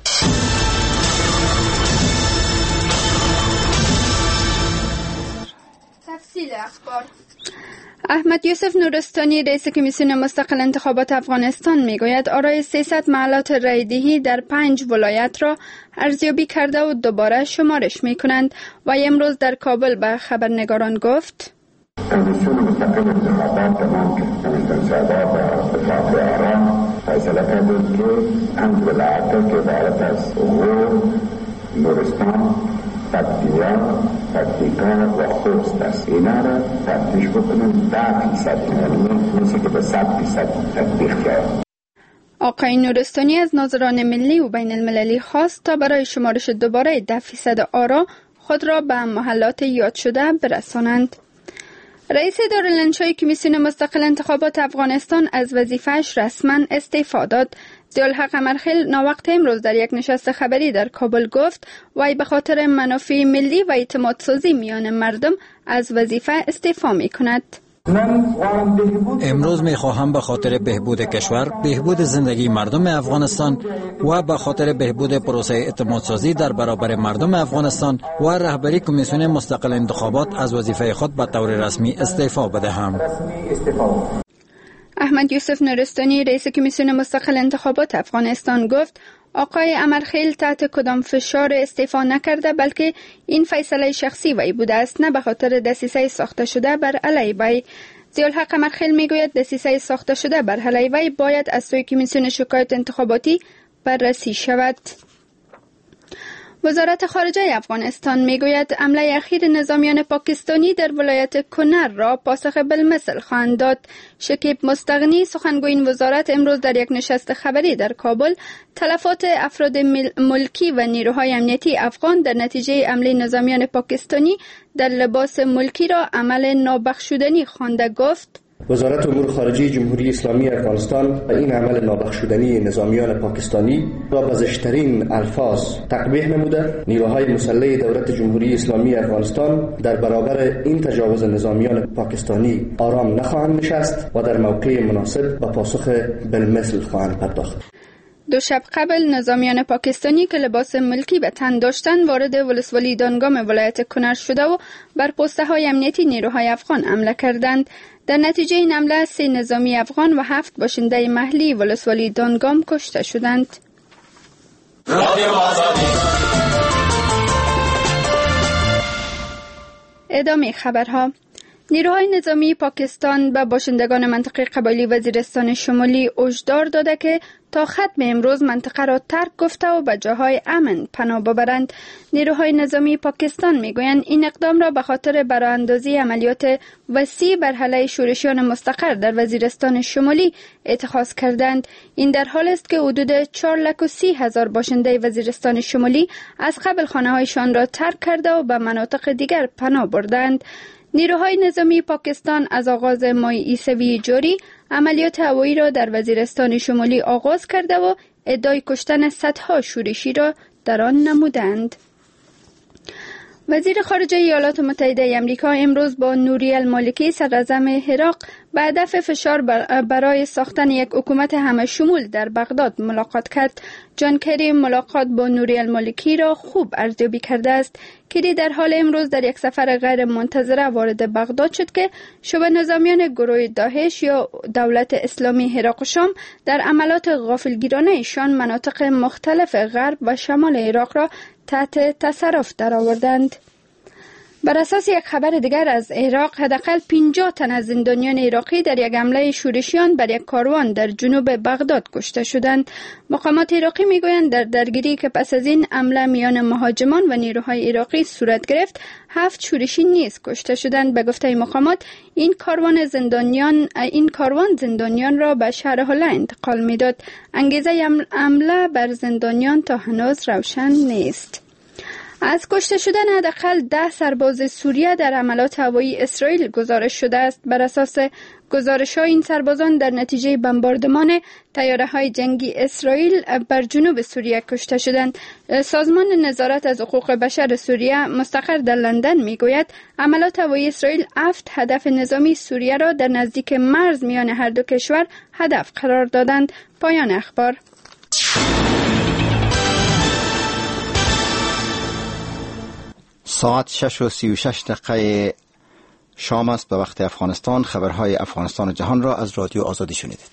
تفصیل اخبار. احمد یوسف نورستانی رئیس کمیسیون مستقل انتخابات افغانستان میگوید آرای سیصد محلات رایدهی در پنج ولایت را ارزیابی کرده و دوباره شمارش میکنند و امروز در کابل به خبرنگاران گفت کمیسیون مستقل انتخابات تمام کمیسیون سادات دفاع آرام فیصله کرده که پنج ولایت که عبارت از غور، نورستان، پکتیا، پکتیکا و خوست است. اینا را تفتیش بکنیم ده فیصد مثل که به صد فیصد تطبیق کرد. آقای نورستانی از ناظران ملی و بین المللی خواست تا برای شمارش دوباره ده فیصد آرا خود را به محلات یاد شده برسانند. رئیس دارالانشای کمیسیون مستقل انتخابات افغانستان از وظیفه‌اش رسما استعفا داد. ضیاءالحق امرخیل ناوقت امروز در یک نشست خبری در کابل گفت وی به خاطر منافع ملی و اعتماد سازی میان مردم از وظیفه استعفا می کند. امروز می خواهم به خاطر بهبود کشور، بهبود زندگی مردم افغانستان و به خاطر بهبود پروسه اعتماد سازی در برابر مردم افغانستان و رهبری کمیسیون مستقل انتخابات از وظیفه خود به طور رسمی استعفا بدهم. احمد یوسف نورستانی رئیس کمیسیون مستقل انتخابات افغانستان گفت آقای امرخیل تحت کدام فشار استعفا نکرده بلکه این فیصله شخصی وی بوده است، نه به خاطر دسیسه ساخته شده بر علیه وی. ضیاءالحق امرخیل میگوید دسیسه ساخته شده بر علیه وی باید از سوی کمیسیون شکایت انتخاباتی بررسی شود. وزارت خارجه افغانستان میگوید حمله اخیر نظامیان پاکستانی در ولایت کنر را پاسخ بالمثل خواهند داد. شکیب مستغنی سخنگوی این وزارت امروز در یک نشست خبری در کابل تلفات افراد ملکی و نیروهای امنیتی افغان در نتیجه حمله نظامیان پاکستانی در لباس ملکی را عمل نابخشودنی خوانده. گفت وزارت امور خارجه جمهوری اسلامی افغانستان این عمل نابخشودنی نظامیان پاکستانی را به زشترین الفاظ تقبیح نموده. نیروهای مسلح دولت جمهوری اسلامی افغانستان در برابر این تجاوز نظامیان پاکستانی آرام نخواهند نشست و در موقع مناسب به پاسخ بالمثل خواهند پرداخت. دو شب قبل نظامیان پاکستانی که لباس ملکی به تن داشتند وارد ولسوالی دانگام ولایت کنر شده و بر پسته های امنیتی نیروهای افغان حمله کردند. در نتیجه این حمله سه نظامی افغان و هفت باشنده محلی ولسوالی دانگام کشته شدند. ادامه خبرها. نیروهای نظامی پاکستان به باشندگان منطقه قبایلی وزیرستان شمالی هشدار داده که تا ختم امروز منطقه را ترک گفته و به جاهای امن پناه ببرند. نیروهای نظامی پاکستان میگویند این اقدام را به خاطر براندازی عملیات وسیع بر علیه شورشیان مستقر در وزیرستان شمالی اتخاذ کردند. این در حال است که حدود چهار لک و سی هزار باشنده وزیرستان شمالی از قبل خانه‌هایشان را ترک کرده و به مناطق دیگر پناه بردند. نیروهای نظامی پاکستان از آغاز ماه عیسوی جاری عملیات هوایی را در وزیرستان شمالی آغاز کرده و ادعای کشتن صدها شورشی را در آن نمودند. وزیر خارجه ایالات متحده آمریکا امروز با نوری المالکی صدراعظم عراق به هدف فشار برای ساختن یک حکومت همه شمول در بغداد ملاقات کرد. جان کری ملاقات با نوری المالکی را خوب ارزیابی کرده است. کری در حال امروز در یک سفر غیر منتظره وارد بغداد شد که شبه نظامیان گروه داعش یا دولت اسلامی عراق و شام در عملیات غافلگیرانه شان مناطق مختلف غرب و شمال عراق را تحت تصرف درآوردند. بر اساس یک خبر دیگر از عراق، حداقل پنجاه تن از زندانیان عراقی در یک حمله شورشیان بر یک کاروان در جنوب بغداد کشته شدند. مقامات عراقی میگویند در درگیری که پس از این حمله میان مهاجمان و نیروهای عراقی صورت گرفت، هفت شورشی نیز کشته شدند. به گفته مقامات این کاروان زندانیان این کاروان زندانیان را به شهر حله انتقال میداد. انگیزه حمله بر زندانیان تا هنوز روشن نیست. از کشته شدن حداقل ده سرباز سوریه در حملات هوایی اسرائیل گزارش شده است. بر اساس گزارش‌ها این سربازان در نتیجه بمباردمان طیاره‌های جنگی اسرائیل بر جنوب سوریه کشته شدند. سازمان نظارت از حقوق بشر سوریه مستقر در لندن میگوید حملات هوایی اسرائیل هفت هدف نظامی سوریه را در نزدیک مرز میان هر دو کشور هدف قرار دادند. پایان اخبار. ساعت شش و سی و شش دقیقه شام است به وقت افغانستان. خبرهای افغانستان و جهان را از رادیو آزادی شنیدید.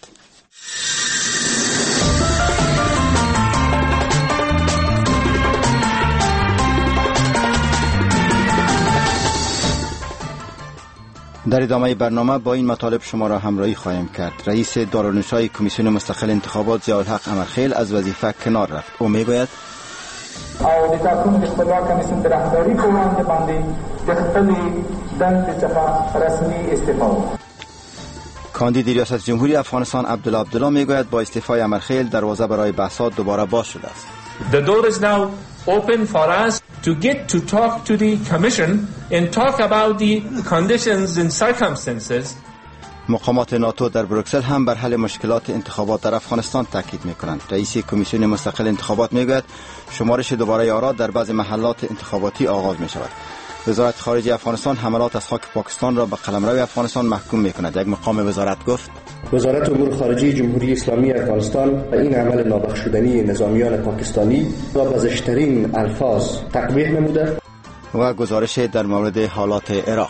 در ادامه برنامه با این مطالب شما را همراهی خواهیم کرد. رئیس دارالانشای کمیسیون مستقل انتخابات ضیاءالحق امرخیل از وظیفه کنار رفت. او میگوید او د ټاکنو د خپلواک کمیسیون د رهبرۍ په وړاندې باندې د خپلې دندې څخه رسمي استعفا وکړه. کاندید ریاست جمهوری افغانستان عبدالله عبدالله میگوید با استعفای امرخیل دروازه برای بحثات دوباره باز شده است. The door is now open for us to get to talk to the commission and talk about the conditions and circumstances. مقامات ناتو در بروکسل هم بر حل مشکلات انتخابات در افغانستان تاکید می‌کنند. رئیس کمیسیون مستقل انتخابات میگوید شمارش دوباره آرا در بعض محلات انتخاباتی آغاز می‌شود. وزارت خارجه افغانستان حملات از خاک پاکستان را به قلمرو افغانستان محکوم می‌کند. یک مقام وزارت گفت وزارت امور خارجه جمهوری اسلامی افغانستان این عمل نابخشودنی نظامیان پاکستانی را با زشترین الفاظ تقبیح نموده و گزارش در مورد حالات عراق.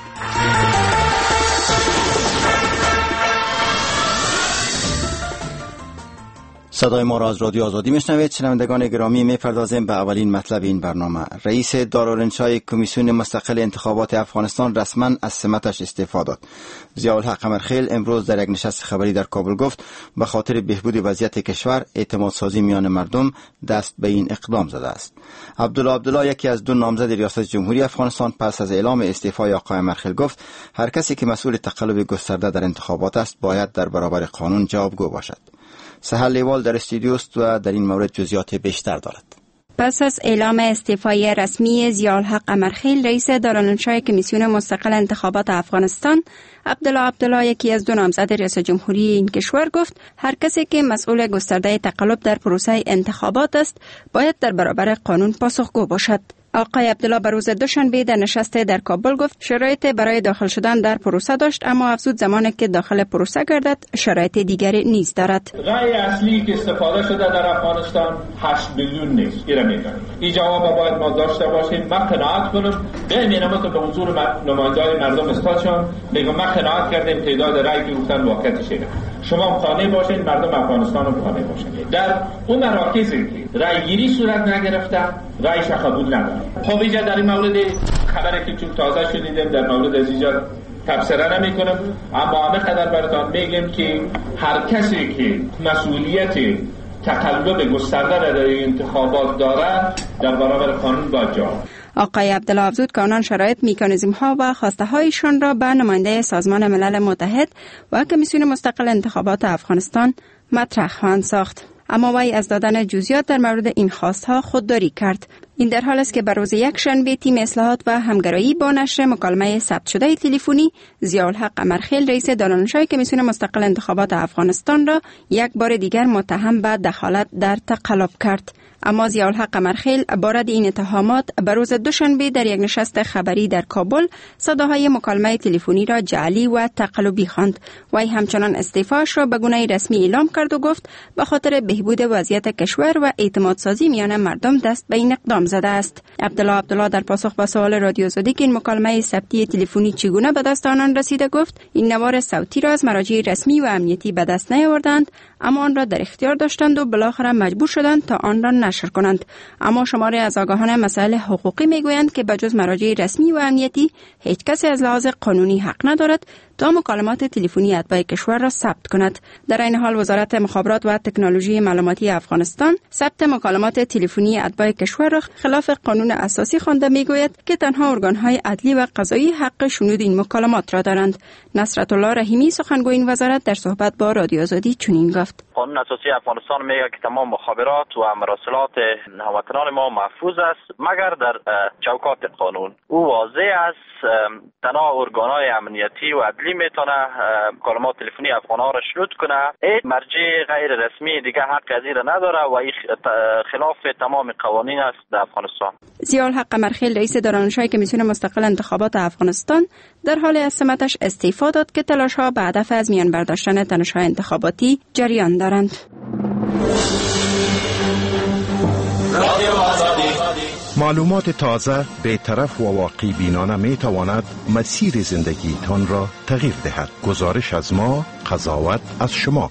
صدای ما را از رادیو آزادی میشنوید. شنوندگان گرامی، میپردازیم به اولین مطلب این برنامه. رئیس دارالانشای کمیسیون مستقل انتخابات افغانستان رسما از سمتش استعفا داد. ضیاءالحق امرخیل امروز در یک نشست خبری در کابل گفت به خاطر بهبود وضعیت کشور، اعتماد سازی میان مردم دست به این اقدام زده است. عبدالله عبدالله یکی از دو نامزد ریاست جمهوری افغانستان پس از اعلام استعفای آقای امرخیل گفت هر کسی که مسئول تقلب گسترده در انتخابات است باید در برابر قانون جوابگو باشد. سهل لیوال در استودیو است و در این مورد جزئیات بیشتر دارد. پس از اعلام استعفای رسمی ضیاءالحق امرخیل رئیس دارالانشای کمیسیون مستقل انتخابات افغانستان عبدالله عبدالله یکی از دو نامزد ریاست جمهوری این کشور گفت هر کسی که مسئول گسترده تقلب در پروسه انتخابات است باید در برابر قانون پاسخگو باشد. آقای عبدالله به روز دوشنبه در نشست در کابل گفت شرایط برای داخل شدن در پروسه داشت، اما افزود زمانی که داخل پروسه گردد شرایط دیگری نیز دارد. رای اصلی که استفاده شده در افغانستان هشت میلیون نیست. ایره میدانیم. این جواب باید ما داشته باشیم. من قناعت کنم به این نمط به حضور نمایندگان مردم استادشان میگم ما قناعت کردیم تعداد رای که گفتن واقعیتش اینه. شما قانع باشین، مردم افغانستان رو قانع باشین. در اون مراکزی که رای گیری صورت نگرفته رایش قبول نداره. خب اینجا در این مورد خبری که چون تازه شنیدیم در مورد از اینجا تبصره نمی کنم، اما همه قدر براتان میگم که هر کسی که مسئولیت تقلب گسترده را در انتخابات دارد در برابر قانون باید جواب. آقای عبدالله افزود که آنان شرایط، میکانیزم ها و خواسته هایشان را به نماینده سازمان ملل متحد و کمیسیون مستقل انتخابات افغانستان مطرح خواهند ساخت. اما وی از دادن جزئیات در مورد این خواستها خودداری کرد. این در حال است که بر روز یک شنبه تیم اصلاحات و همگرایی با نشر مکالمه ثبت شده تلفنی ضیاءالحق قمرخیل رئیس دانشگاه کمیسیون مستقل انتخابات افغانستان را یک بار دیگر متهم به دخالت در تقلب کرد. اما ضیاءالحق قمرخیل بارد این اتهامات بر روز دوشنبه در یک نشست خبری در کابل صداهای مکالمه تلفنی را جعلی و تقلبی خواند. وی همچنان استعفاش را به گونه رسمی اعلام کرد و گفت به خاطر بهبود وضعیت کشور و اعتماد سازی میان مردم دست به این اقدام زده است. عبدالله عبدالله در پاسخ به سوال رادیو آزادی که این مکالمه ثبتی تلفنی چگونه به دست آنان رسیده گفت این نوار صوتی را از مراجع رسمی و امنیتی به دست نیاوردند، اما آن را در اختیار داشتند و بالاخره مجبور شدند تا آن را نشر کنند. اما شماری از آگاهان مسائل حقوقی میگویند که بجز مراجع رسمی و امنیتی هیچ کسی از لحاظ قانونی حق ندارد تا مکالمات تلفنی اتباع کشور را ثبت کند. در این حال وزارت مخابرات و تکنولوژی معلوماتی افغانستان ثبت مکالمات تلفنی اتباع کشور را خلاف قانون اساسی خوانده میگوید که تنها ارگان‌های عدلی و قضایی حق شنود این مکالمات را دارند. نصرت الله رحیمی سخنگوی این وزارت در صحبت با رادیو آزادی چنین گفت: قانون اساسی افغانستان میگه که تمام مخابرات و مراسلات هموطنان ما محفوظ است مگر در چوکات قانون. او واضح است تنها ارگان‌های امنیتی و عدلی میتونه مکالمات تلفنی افغان‌ها را شنود کنه. هیچ مرجع غیر رسمی دیگه حق از این نداره و این خلاف تمام قوانین است در افغانستان. ضیاءالحق قمرخیل رئیس دانشگاه کمیسیون مستقل انتخابات افغانستان در حال از سمتش استعفا داد که تلاش‌ها به هدف از میان برداشتن تنش‌های انتخاباتی جریان دارند. معلومات تازه، بی‌طرف و واقعی بینانه می تواند مسیر زندگی تان را تغییر دهد. گزارش از ما، قضاوت از شما.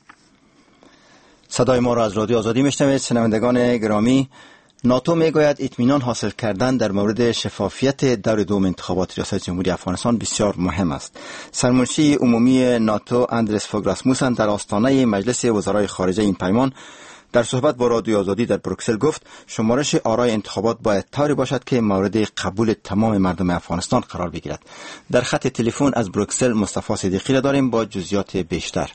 صدای ما را از رادیو آزادی میشنوید. شنوندگان گرامی، ناتو میگوید اطمینان حاصل کردن در مورد شفافیت دور دوم انتخابات ریاست جمهوری افغانستان بسیار مهم است. سرمنشی عمومی ناتو اندرس فوگ راسموسن در آستانه مجلس وزرای خارجه این پیمان در صحبت با رادیو آزادی در بروکسل گفت شمارش آرای انتخابات باید طوری باشد که مورد قبول تمام مردم افغانستان قرار بگیرد. در خط تلفن از بروکسل مصطفی صدیقی را داریم با جزئیات بیشتر.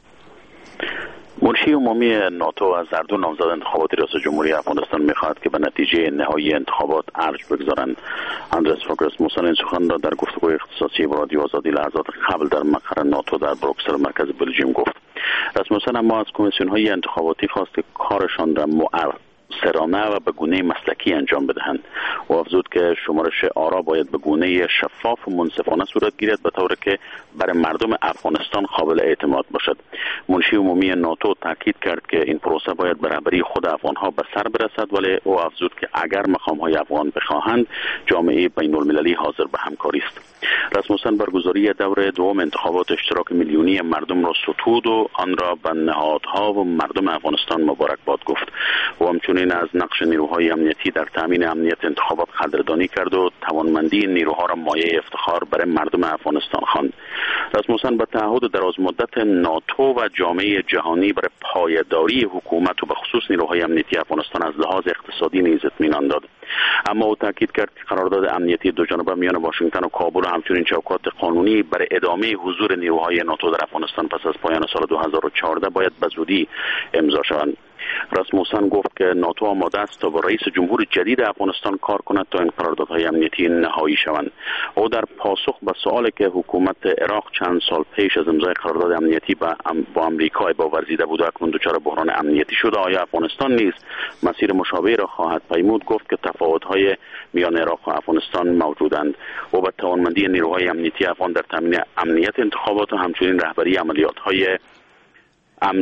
منشی عمومی ناتو از هر دو نامزد انتخابات ریاست جمهوری افغانستان می‌خواهد که به نتیجه نهایی انتخابات ارج بگذارند. اندرس فوگ راسموسن این سخن را در گفتگوی اختصاصی با رادیو آزادی لحظات قبل در مقر ناتو در بروکسل مرکز بلژیوم گفت. راسموسن اما از کمیسیون‌های انتخاباتی خواست که کارشان را مؤثرانه و به گونه مسلکی انجام بدهند و افزود که شمارش آرا باید به گونه شفاف و منصفانه صورت گیرد به طوری که برای مردم افغانستان قابل اعتماد باشد. منشی عمومی ناتو تاکید کرد که این پروسه باید به رهبری خود افغانها به سر برسد، ولی او افزود که اگر مقام‌های افغان بخواهند جامعه بین‌المللی حاضر به همکاری است. راسموسن برگزاری دور دوم انتخابات اشتراک میلیونی مردم را ستود و آن را به نهادها و مردم افغانستان مبارکباد گفت و همچنین از نقش نیروهای امنیتی در تامین امنیت انتخابات قدردانی کرد و توانمندی نیروها را مایه افتخار برای مردم افغانستان خواند. راسموسن به تعهد دراز مدت ناتو و جامعه جهانی برای پایداری حکومت و به خصوص نیروهای امنیتی افغانستان از لحاظ اقتصادی نیز اطمینان داد. اما او تاکید کرد که قرارداد امنیتی دو جانبه میان واشنگتن و کابل و همچنین چوکات قانونی برای ادامه حضور نیروهای ناتو در افغانستان پس از پایان سال دو هزار و چهارده باید به زودی امضا شوند. راسموسن گفت که ناتو آماده است تا با رئیس جمهور جدید افغانستان کار کند تا این قراردادهای امنیتی نهایی شوند. او در پاسخ به سوالی که حکومت عراق چند سال پیش از امضای قرارداد امنیتی با با آمریکا با ورزیده بود و اکنون دچار بحران امنیتی شده آیا افغانستان نیز مسیر مشابه را خواهد پیمود گفت که تفاوت‌های میان عراق و افغانستان موجودند و به توانمندی نیروهای امنیتی افغان در تامین امنیت انتخابات و همچنین رهبری عملیات‌های ام...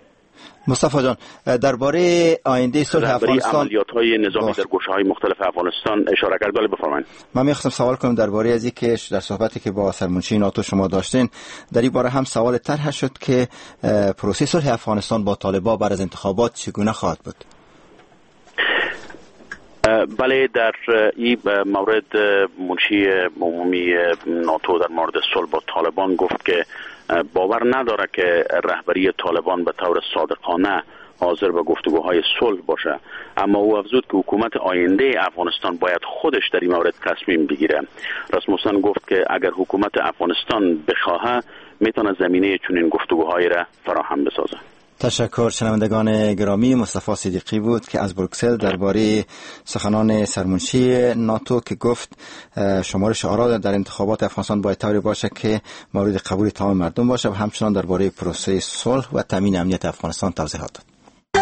مصطفی جان درباره آینده صلح افغانستان عملیات‌های نظامی در گوشه‌های مختلف افغانستان اشاره کرد. ولی بفرمایید. من می‌خواستم سوال کنم درباره از اینکه در صحبتی که با سرمنشی ناتو شما داشتین در این باره هم سوال طرح شد که پروسه صلح افغانستان با طالبان بعد از انتخابات چگونه خواهد بود؟ بله، در این مورد منشی عمومی ناتو در مورد صلح با طالبان گفت که باور نداره که رهبری طالبان به طور صادقانه حاضر به گفتگوهای صلح باشه، اما او افزود که حکومت آینده افغانستان باید خودش در این مورد تصمیم بگیره. راسموسن گفت که اگر حکومت افغانستان بخواهد میتونه زمینه چنین گفتگوهایی را فراهم بسازه. تشکر. شنوندگان گرامی، مصطفی صدیقی بود که از بروکسل درباره سخنان سرمنشی ناتو که گفت شمارش آرا در انتخابات افغانستان باید طوری باشه که مورد قبول تمام مردم باشه و همچنان درباره پروسه صلح و تامین امنیت افغانستان توضیحات داد.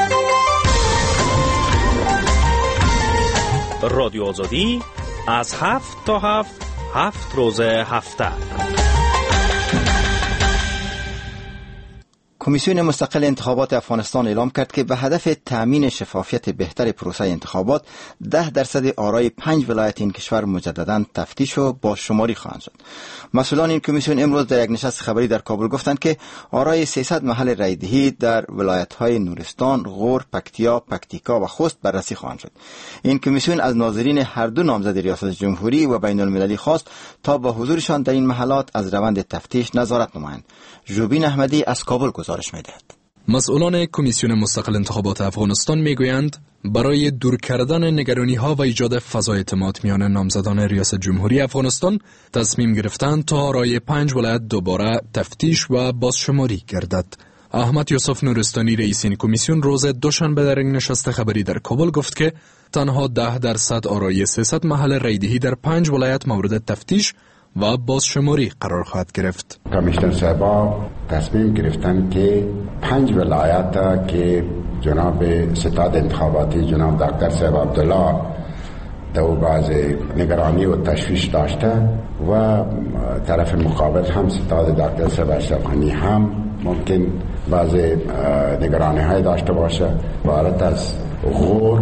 رادیو آزادی از هفت تا هفت هفت روز هفته. کمیسیون مستقل انتخابات افغانستان اعلام کرد که به هدف تامین شفافیت بهتر پروسه انتخابات ده درصد آرای پنج ولایت این کشور مجددا تفتیش و بازشماری خواهند شد. مسئولان این کمیسیون امروز در یک نشست خبری در کابل گفتند که آرای سیصد محل رایدهی در ولایت‌های نورستان، غور، پکتیا، پکتیکا و خوست بررسی خواهند شد. این کمیسیون از ناظرین هر دو نامزد ریاست جمهوری و بین المللی خواست تا با حضورشان در این محلات از روند تفتیش نظارت نمایند. جوبین احمدی از کابل گزارش می‌دهد. مسئولان کمیسیون مستقل انتخابات افغانستان میگویند برای دور کردن نگرانی‌ها و ایجاد فضای اعتماد میان نامزدان ریاست جمهوری افغانستان تصمیم گرفتند تا آرای پنج ولایت دوباره تفتیش و بازشماری گردد. احمد یوسف نورستانی رئیس این کمیسیون روز دوشنبه در یک نشست خبری در کابل گفت که تنها ده درصد آرای سیصد محل رایدهی در پنج ولایت مورد تفتیش و بازشماری قرار خواهد گرفت. کمیشنر صاحبا تصمیم گرفتن که پنج ولایت که جناب ستاد انتخاباتی جناب دکتر صاحب عبدالله دو باز نگرانی و تشویش داشته و طرف مقابل هم ستاد دکتر صاحب اشرف غنی هم ممکن باز نگرانی های داشته باشه. عبارت از غور،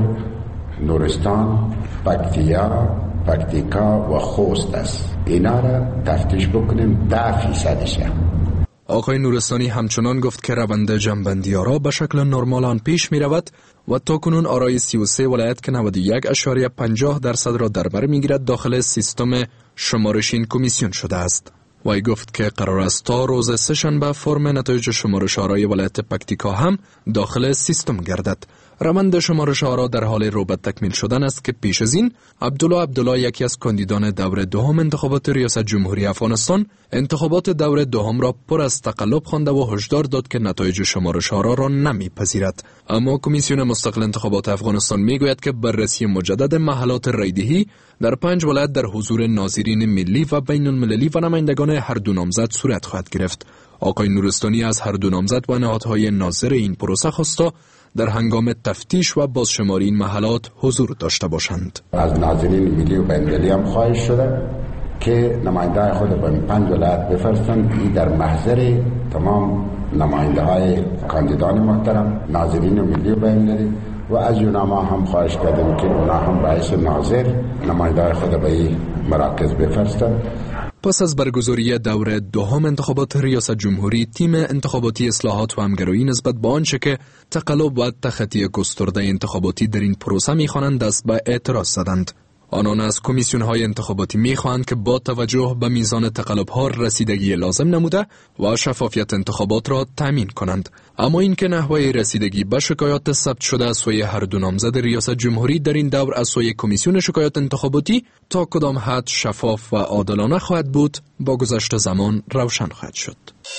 نورستان، پکتیا، پکتیکا و خوست است. اینا را تفتیش بکنیم ده فیصدشه. آقای نورستانی همچنان گفت که روند جمع‌بندی آرا به شکل نرمالان پیش می رود و تاکنون آرای سی و سه ولایت که نود و یک اشاریه پنجاه درصد را در بر می گیرد داخل سیستم شمارش این کمیسیون شده است. وی گفت که قرار است تا روز سه‌شنبه فرم نتایج شمارش آرای ولایت پکتیکا هم داخل سیستم گردد. روند شمارش آرا در حال رو به تکمیل شدن است که پیش از این عبدالله عبدالله یکی از کاندیدان دور دوم انتخابات ریاست جمهوری افغانستان انتخابات دور دوم را پر از تقلب خوانده و هشدار داد که نتایج شمارش آرا را نمیپذیرد. اما کمیسیون مستقل انتخابات افغانستان میگوید که بررسی مجدد محلات رایدهی در پنج ولایت در حضور ناظرین ملی و بین المللی و نمایندگان هر دو نامزد صورت خواهد گرفت. آقای نورستانی از هر دو نامزد و نهادهای ناظر این پروسه خواستا در هنگام تفتیش و بازشماری این محلات حضور داشته باشند. از ناظرین ملی و بین المللی هم خواهش شده که نماینده خود به پنج ولایت بفرستند. این در محضر تمام نماینده های کاندیدان محترم، ناظرین ملی و بین المللی و از یوناما هم خواهش کردیم که اونا هم رئیس ناظر نماینده خود به این مراکز بفرستند. پس از برگزاری دور دوم انتخابات ریاست جمهوری، تیم انتخاباتی اصلاحات و همگرایی نسبت به آنچه که تقلب و تخطی گسترده انتخاباتی در این پروسه می‌خوانند دست به اعتراض زدند. آنان از کمیسیون‌های انتخاباتی می‌خواهند که با توجه به میزان تقلب‌ها رسیدگی لازم نموده و شفافیت انتخابات را تامین کنند. اما اینکه نحوه رسیدگی به شکایات ثبت شده از سوی هر دو نامزد ریاست جمهوری در این دور از سوی کمیسیون شکایات انتخاباتی تا کدام حد شفاف و عادلانه خواهد بود، با گذشت زمان روشن خواهد شد.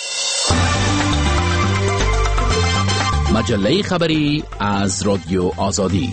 مجله خبری از رادیو آزادی.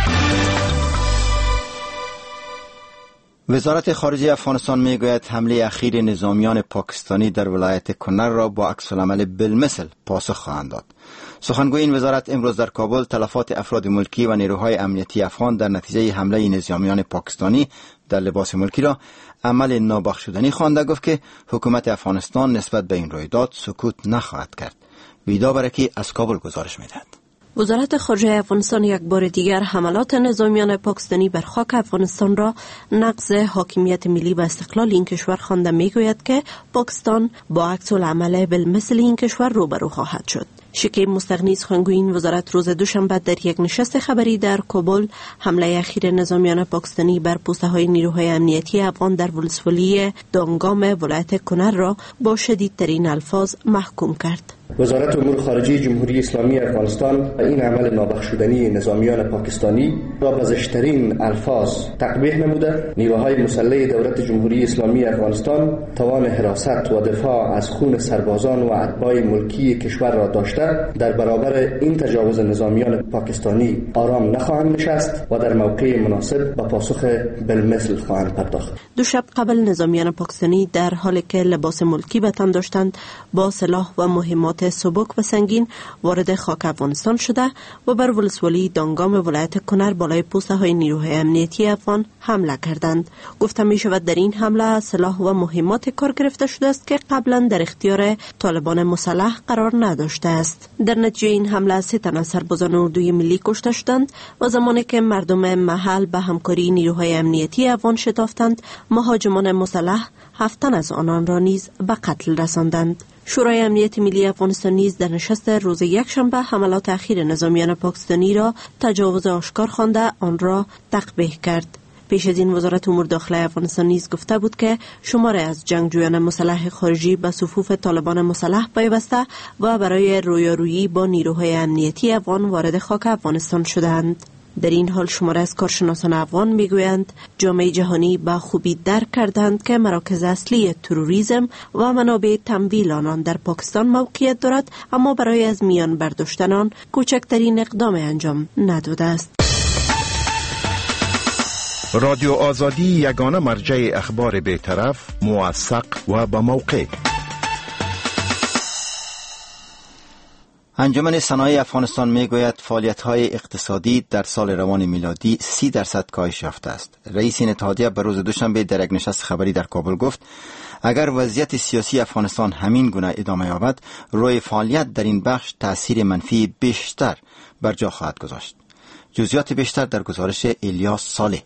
وزارت خارجه افغانستان میگوید حمله اخیر نظامیان پاکستانی در ولایت کنر را با عکس‌العمل بالمثل پاسخ خواهند داد. سخنگوی این وزارت امروز در کابل تلفات افراد ملکی و نیروهای امنیتی افغان در نتیجه حمله نظامیان پاکستانی در لباس ملکی را عمل نابخشودنی خوانده. گفت که حکومت افغانستان نسبت به این رویداد سکوت نخواهد کرد. ویدا برکی از کابل گزارش می‌دهد. وزارت خارجه افغانستان یک بار دیگر حملات نظامیان پاکستانی بر خاک افغانستان را نقض حاکمیت ملی و استقلال این کشور خوانده. میگوید که پاکستان با عکس العمل بالمثل این کشور روبرو خواهد شد. شکیب مستغنی سخنگوی این وزارت روز دوشنبه در یک نشست خبری در کابل حمله اخیر نظامیان پاکستانی بر پوسته‌های نیروهای امنیتی افغان در ولسوالی دانگام ولایت کنر را با شدیدترین الفاظ محکوم کرد. وزارت امور خارجه جمهوری اسلامی افغانستان این عمل نابخشودنی نظامیان پاکستانی را با زشترین الفاظ تقبیح نموده، نیروهای مسلح دولت جمهوری اسلامی افغانستان توان حراست و دفاع از خون سربازان و اتباع ملکی کشور را داشته، در برابر این تجاوز نظامیان پاکستانی آرام نخواهند نشست و در موقع مناسب با پاسخ بالمثل خواهند پرداخت. دو شب قبل نظامیان پاکستانی در حالی که لباس ملکی به تن داشتند با سلاح و مهمات سبک و سنگین وارد خاک افغانستان شده و بر ولسوالی دانگام ولایت کنر بالای پوسته های نیروهای امنیتی افغان حمله کردند. گفته می شود در این حمله سلاح و مهمات کار گرفته شده است که قبلا در اختیار طالبان مسلح قرار نداشته است. در نتیجه این حمله سه تن از سربازان اردوی ملی کشته شدند و زمانی که مردم محل به همکاری نیروهای امنیتی افغان شتافتند، مهاجمان مسلح هفت تن از آنان را نیز به قتل رساندند. شورای امنیت ملی افغانستان نیز در نشست روز یکشنبه حملات اخیر نظامیان پاکستانی را تجاوز آشکار خوانده آن را تقبیح کرد. پیش از این وزارت امور داخلی افغانستان نیز گفته بود که شماری از جنگجویان مسلح خارجی به صفوف طالبان مسلح پیوسته و برای رویارویی با نیروهای امنیتی افغان وارد خاک افغانستان شدند. در این حال شماره از کارشناسان افغان میگویند جامعه جهانی با خوبی درک کردند که مراکز اصلی تروریسم و منابع تمویل آنان در پاکستان موقعیت دارد، اما برای از میان برداشتن آن کوچکترین اقدام انجام نداده است. رادیو آزادی یگانه مرجع اخبار بی‌طرف، موثق و با موقع. انجمن صنایع افغانستان میگوید فعالیت‌های اقتصادی در سال روان میلادی سی درصد کاهش یافته است. رئیس این اتحادیه به روز دوشنبه در یک نشست خبری در کابل گفت اگر وضعیت سیاسی افغانستان همین گونه ادامه یابد، روی فعالیت در این بخش تأثیر منفی بیشتر بر جا خواهد گذاشت. جزئیات بیشتر در گزارش الیاس صالح.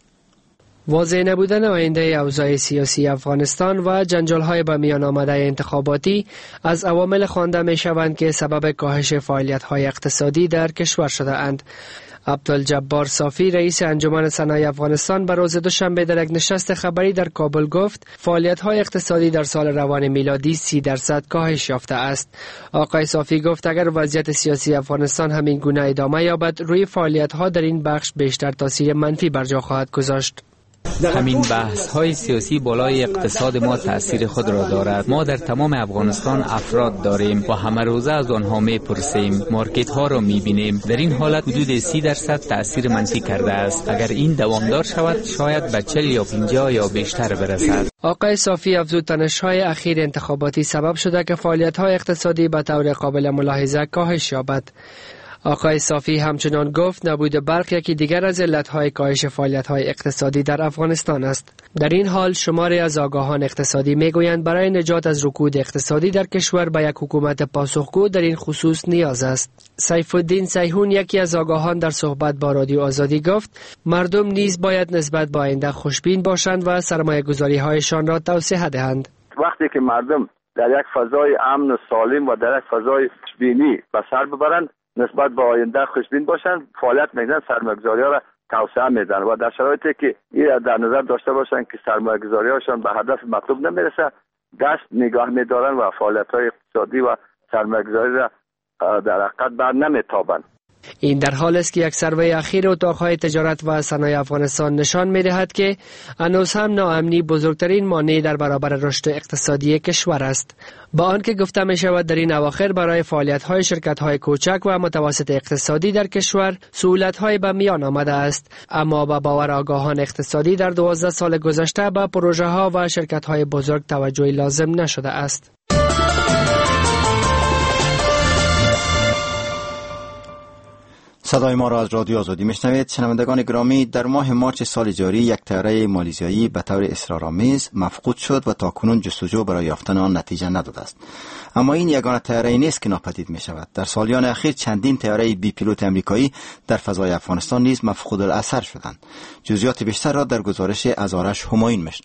واضح نبودن آینده اوضاع سیاسی افغانستان و جنجال‌های به میان آمده انتخاباتی از عوامل خوانده می‌شوند که سبب کاهش فعالیت‌های اقتصادی در کشور شده اند. عبدالجبار صافی رئیس انجمن صنایع افغانستان به روز دوشنبه در یک نشست خبری در کابل گفت فعالیت‌های اقتصادی در سال روان میلادی سی درصد کاهش یافته است. آقای صافی گفت اگر وضعیت سیاسی افغانستان همین گونه ادامه یابد، روی فعالیت‌ها در این بخش بیشتر تاثیر منفی بر جا خواهد گذاشت. همین بحث های سیاسی بالای اقتصاد ما تأثیر خود را دارد. ما در تمام افغانستان افراد داریم و همه روزه از آنها می پرسیم، مارکت ها را می بینیم. در این حالت حدود سی درصد تأثیر منفی کرده است. اگر این دوامدار شود شاید به چهل یا پنجاه یا بیشتر برسد. آقای صافی افزود تنش‌های اخیر انتخاباتی سبب شده که فعالیت های اقتصادی به طور قابل ملاحظه کاهش یابد. آقای صافی همچنان گفت نبود برق یکی دیگر از علتهای کاهش فعالیت‌های اقتصادی در افغانستان است. در این حال شماری از آگاهان اقتصادی میگویند برای نجات از رکود اقتصادی در کشور به یک حکومت پاسخگو در این خصوص نیاز است. سیف الدین سیحون یکی از آگاهان در صحبت با رادیو آزادی گفت مردم نیز باید نسبت به آینده خوشبین باشند و سرمایه‌گذاری‌هایشان را توسعه دهند. وقتی که مردم در یک فضای امن و سالم و در یک فضای خوشبینی به سر ببرند، نسبت به آینده خوشبین باشند، فعالیت میکنن، سرمایه‌گذاری‌ها را توسعه میدن و در شرایطی که این در نظر داشته باشند که سرمایه‌گذاری‌هاشون به هدف مطلوب نمیرسه، دست نگاه میدارن و فعالیت‌های اقتصادی و سرمایه‌گذاری را در حقیقت بر نمیتابند. این در حال است که یک سروی اخیر اتاق‌های تجارت و صنایع افغانستان نشان می‌دهد که هنوز هم ناامنی بزرگترین مانع در برابر رشد اقتصادی کشور است. با آنکه گفته می‌شود در این اواخر برای فعالیت‌های شرکت‌های کوچک و متوسط اقتصادی در کشور سهولت‌های به میان آمده است، اما با باور آگاهان اقتصادی در دوازده سال گذشته به پروژه‌ها و شرکت‌های بزرگ توجه لازم نشده است. صدای ما را از رادیو آزادی میشنوید. شنوندگان گرامی، در ماه مارچ سال جاری یک طیاره مالیزیایی به طور اصرارآمیز مفقود شد و تاکنون جستجو برای یافتن آن نتیجه نداده است. اما این یگانه طیاره نیست که ناپدید می شود. در سالیان اخیر چندین طیاره بی پیلوت امریکایی در فضای افغانستان نیز مفقود الاثر شدند. جزئیات بیشتر را در گزارش از آرش همایون میشنوید.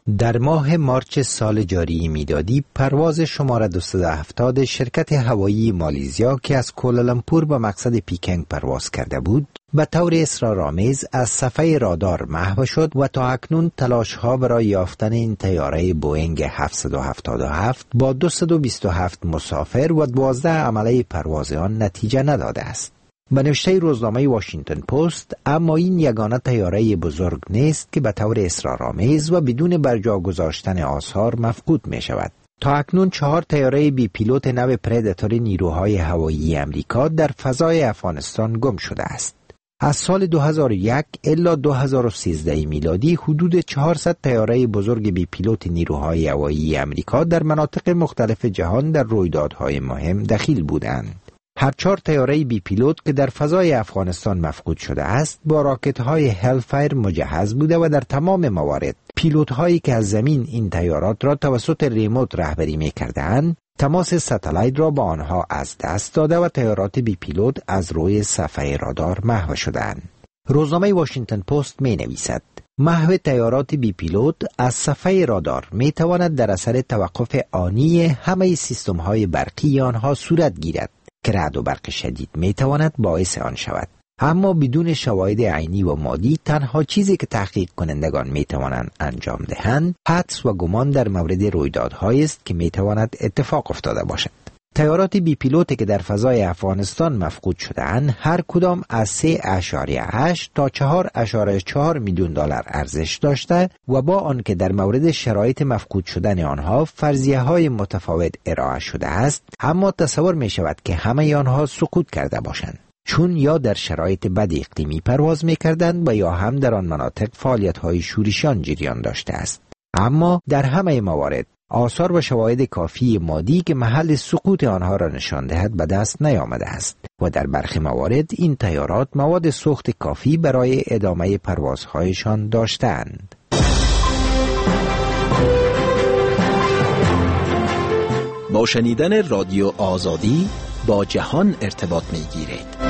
در ماه مارچ سال جاری میلادی پرواز شماره دویست و هفتاد شرکت هوایی مالیزیا که از کوالالامپور به مقصد پیکنگ پرواز کرده بود به طور اصرارآمیز از صفحه رادار محو شد و تا اکنون تلاش ها برای یافتن این طیاره بوئینگ هفتصد و هفتاد و هفت با دویست و بیست و هفت مسافر و دوازده عمله پرواز آن نتیجه نداده است. به نوشته روزنامه واشنگتن پست، اما این یگانه طیاره بزرگ نیست که به طور اصرارآمیز و بدون برجا گذاشتن آثار مفقود می شود. تا اکنون چهار طیاره بی پیلوت نو پرداتور نیروهای هوایی امریکا در فضای افغانستان گم شده است. از سال دو هزار و یک الی دو هزار و سیزده میلادی حدود چهارصد طیاره بزرگ بی پیلوت نیروهای هوایی امریکا در مناطق مختلف جهان در رویدادهای مهم دخیل بودند. هر چهار طیاره بی پیلوت که در فضای افغانستان مفقود شده است با راکت‌های هلفایر مجهز بوده و در تمام موارد پیلوت‌هایی که از زمین این طیارات را توسط ریموت رهبری می‌کردند تماس ستلایت را با آنها از دست داده و طیارات بی پیلوت از روی صفحه رادار محو شدند. روزنامه واشنگتن پست می‌نویسد محو طیارات بی پیلوت از صفحه رادار می‌تواند در اثر توقف آنی همه سیستم‌های برقی آنها صورت گیرد که رعد و برق شدید میتواند باعث آن شود. اما بدون شواهد عینی و مادی تنها چیزی که تحقیق کنندگان میتوانند انجام دهند حدس و گمان در مورد رویدادهایی است که میتواند اتفاق افتاده باشد. طیارات بی پیلوتی که در فضای افغانستان مفقود شده‌اند هر کدام از سه اشاریه هشت تا چهار اشاریه چهار میلیون دلار ارزش داشته و با آنکه در مورد شرایط مفقود شدن آنها فرضیه‌های متفاوت ارائه شده است، اما تصور می شود که همه آنها سقوط کرده باشند، چون یا در شرایط بد اقلیمی پرواز می کردند و یا هم در آن مناطق فعالیت‌های شورشیان جریان داشته است. اما در همه موارد آثار و شواهد کافی مادی که محل سقوط آنها را نشان دهد به دست نیامده است و در برخی موارد این طیارات مواد سوخت کافی برای ادامه پروازهایشان داشتند. با شنیدن رادیو آزادی با جهان ارتباط می گیرید.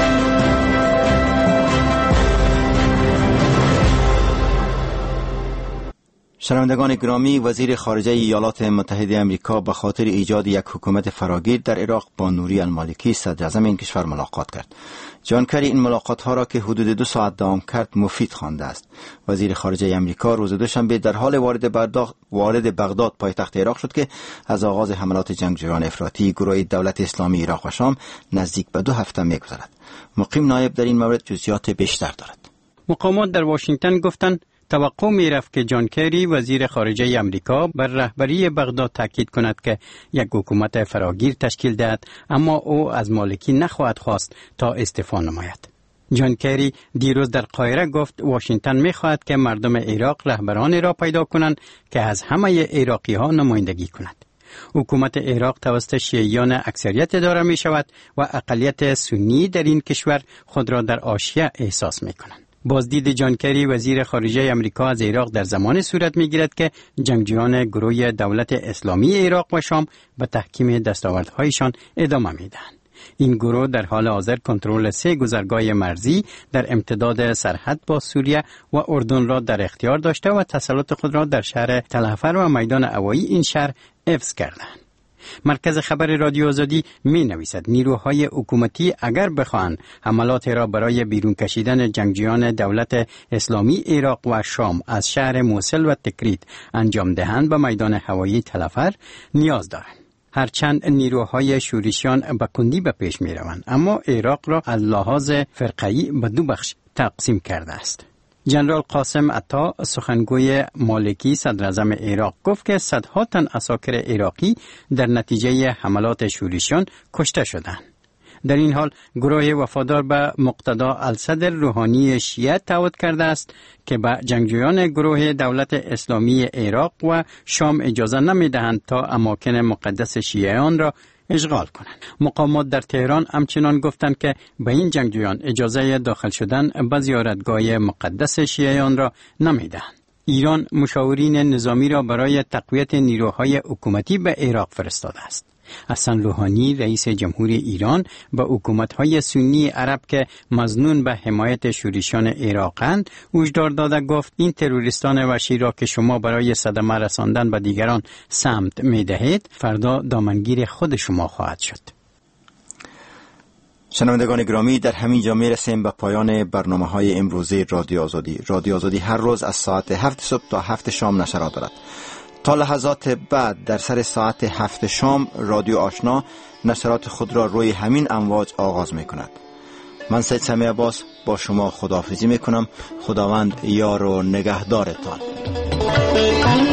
شنوندگان گرامی، وزیر خارجه ایالات متحده آمریکا به خاطر ایجاد یک حکومت فراگیر در عراق با نوری المالکی صدر اعظم این کشور ملاقات کرد. جان کری این ملاقات ها را که حدود دو ساعت دوام کرد مفید خوانده است. وزیر خارجه آمریکا روز دوشنبه در حال وارد بغداد وارد بغداد پایتخت عراق شد که از آغاز حملات جنگجویان افراطی گروه دولت اسلامی عراق و شام نزدیک به دو هفته می‌گذرد. مقیم نایب در این مورد جزئیات بیشتر دارد. مقامات در واشنگتن گفتند توقع می رفت که جان کری وزیر خارجه امریکا بر رهبری بغداد تاکید کند که یک حکومت فراگیر تشکیل دهد، اما او از مالکی نخواهد خواست تا استعفا نماید. جان کری دیروز در قاهره گفت واشنگتن می خواهد که مردم عراق رهبرانی را پیدا کنند که از همه عراقی ها نمایندگی کند. حکومت عراق توسط شیعیان اکثریت داره می شود و اقلیت سنی در این کشور خود را در حاشیه احساس می کنند. بازدید جان کری وزیر خارجه امریکا از عراق در زمان صورت می‌گیرد که جنگجویان گروه دولت اسلامی عراق و شام به تحکیم دستاوردهایشان ادامه می‌دهند. این گروه در حال حاضر کنترل سه گذرگاه مرزی در امتداد سرحد با سوریه و اردن را در اختیار داشته و تسلط خود را در شهر تلعفر و میدان هوایی این شهر حفظ کردند. مرکز خبر رادیو آزادی می نویسد نیروهای حکومتی اگر بخواهند حملات را برای بیرون کشیدن جنگجویان دولت اسلامی عراق و شام از شهر موصل و تکریت انجام دهند به میدان هوایی تلعفر نیاز دارند. هرچند نیروهای شورشیان به کندی به پیش می روند، اما عراق را از لحاظ فرقه‌ای به دو بخش تقسیم کرده است. جنرال قاسم عطا سخنگوی مالکی صدر اعظم عراق گفت که صدها تن عساکر عراقی در نتیجه حملات شورشیان کشته شدند. در این حال گروه وفادار به مقتدا الصدر روحانی شیعه تعهد کرده است که به جنگجویان گروه دولت اسلامی عراق و شام اجازه نمی‌دهند تا اماکن مقدس شیعیان را اشغال کنند. مقامات در تهران همچنان گفتند که به این جنگجویان اجازه داخل شدن به زیارتگاه مقدس شیعیان را نمی‌دهند. ایران مشاورین نظامی را برای تقویت نیروهای حکومتی به عراق فرستاده است. حسن روحانی رئیس جمهوری ایران به حکومت‌های سنی عرب که مظنون به حمایت شورشیان عراقند هشدار داده گفت این تروریستان وحشی را که شما برای صدمه رساندن به دیگران سمت می‌دهید فردا دامنگیر خود شما خواهد شد. شنوندگان گرامی، در همین جا میرسیم به پایان برنامه های امروزی رادیو آزادی. رادیو آزادی هر روز از ساعت هفت صبح تا هفت شام نشرات دارد. تا لحظات بعد در سر ساعت هفت شام رادیو آشنا نشرات خود را روی همین امواج آغاز می کند. من سید سمی عباس با شما خداحافظی می کنم. خداوند یار و نگهدارتان.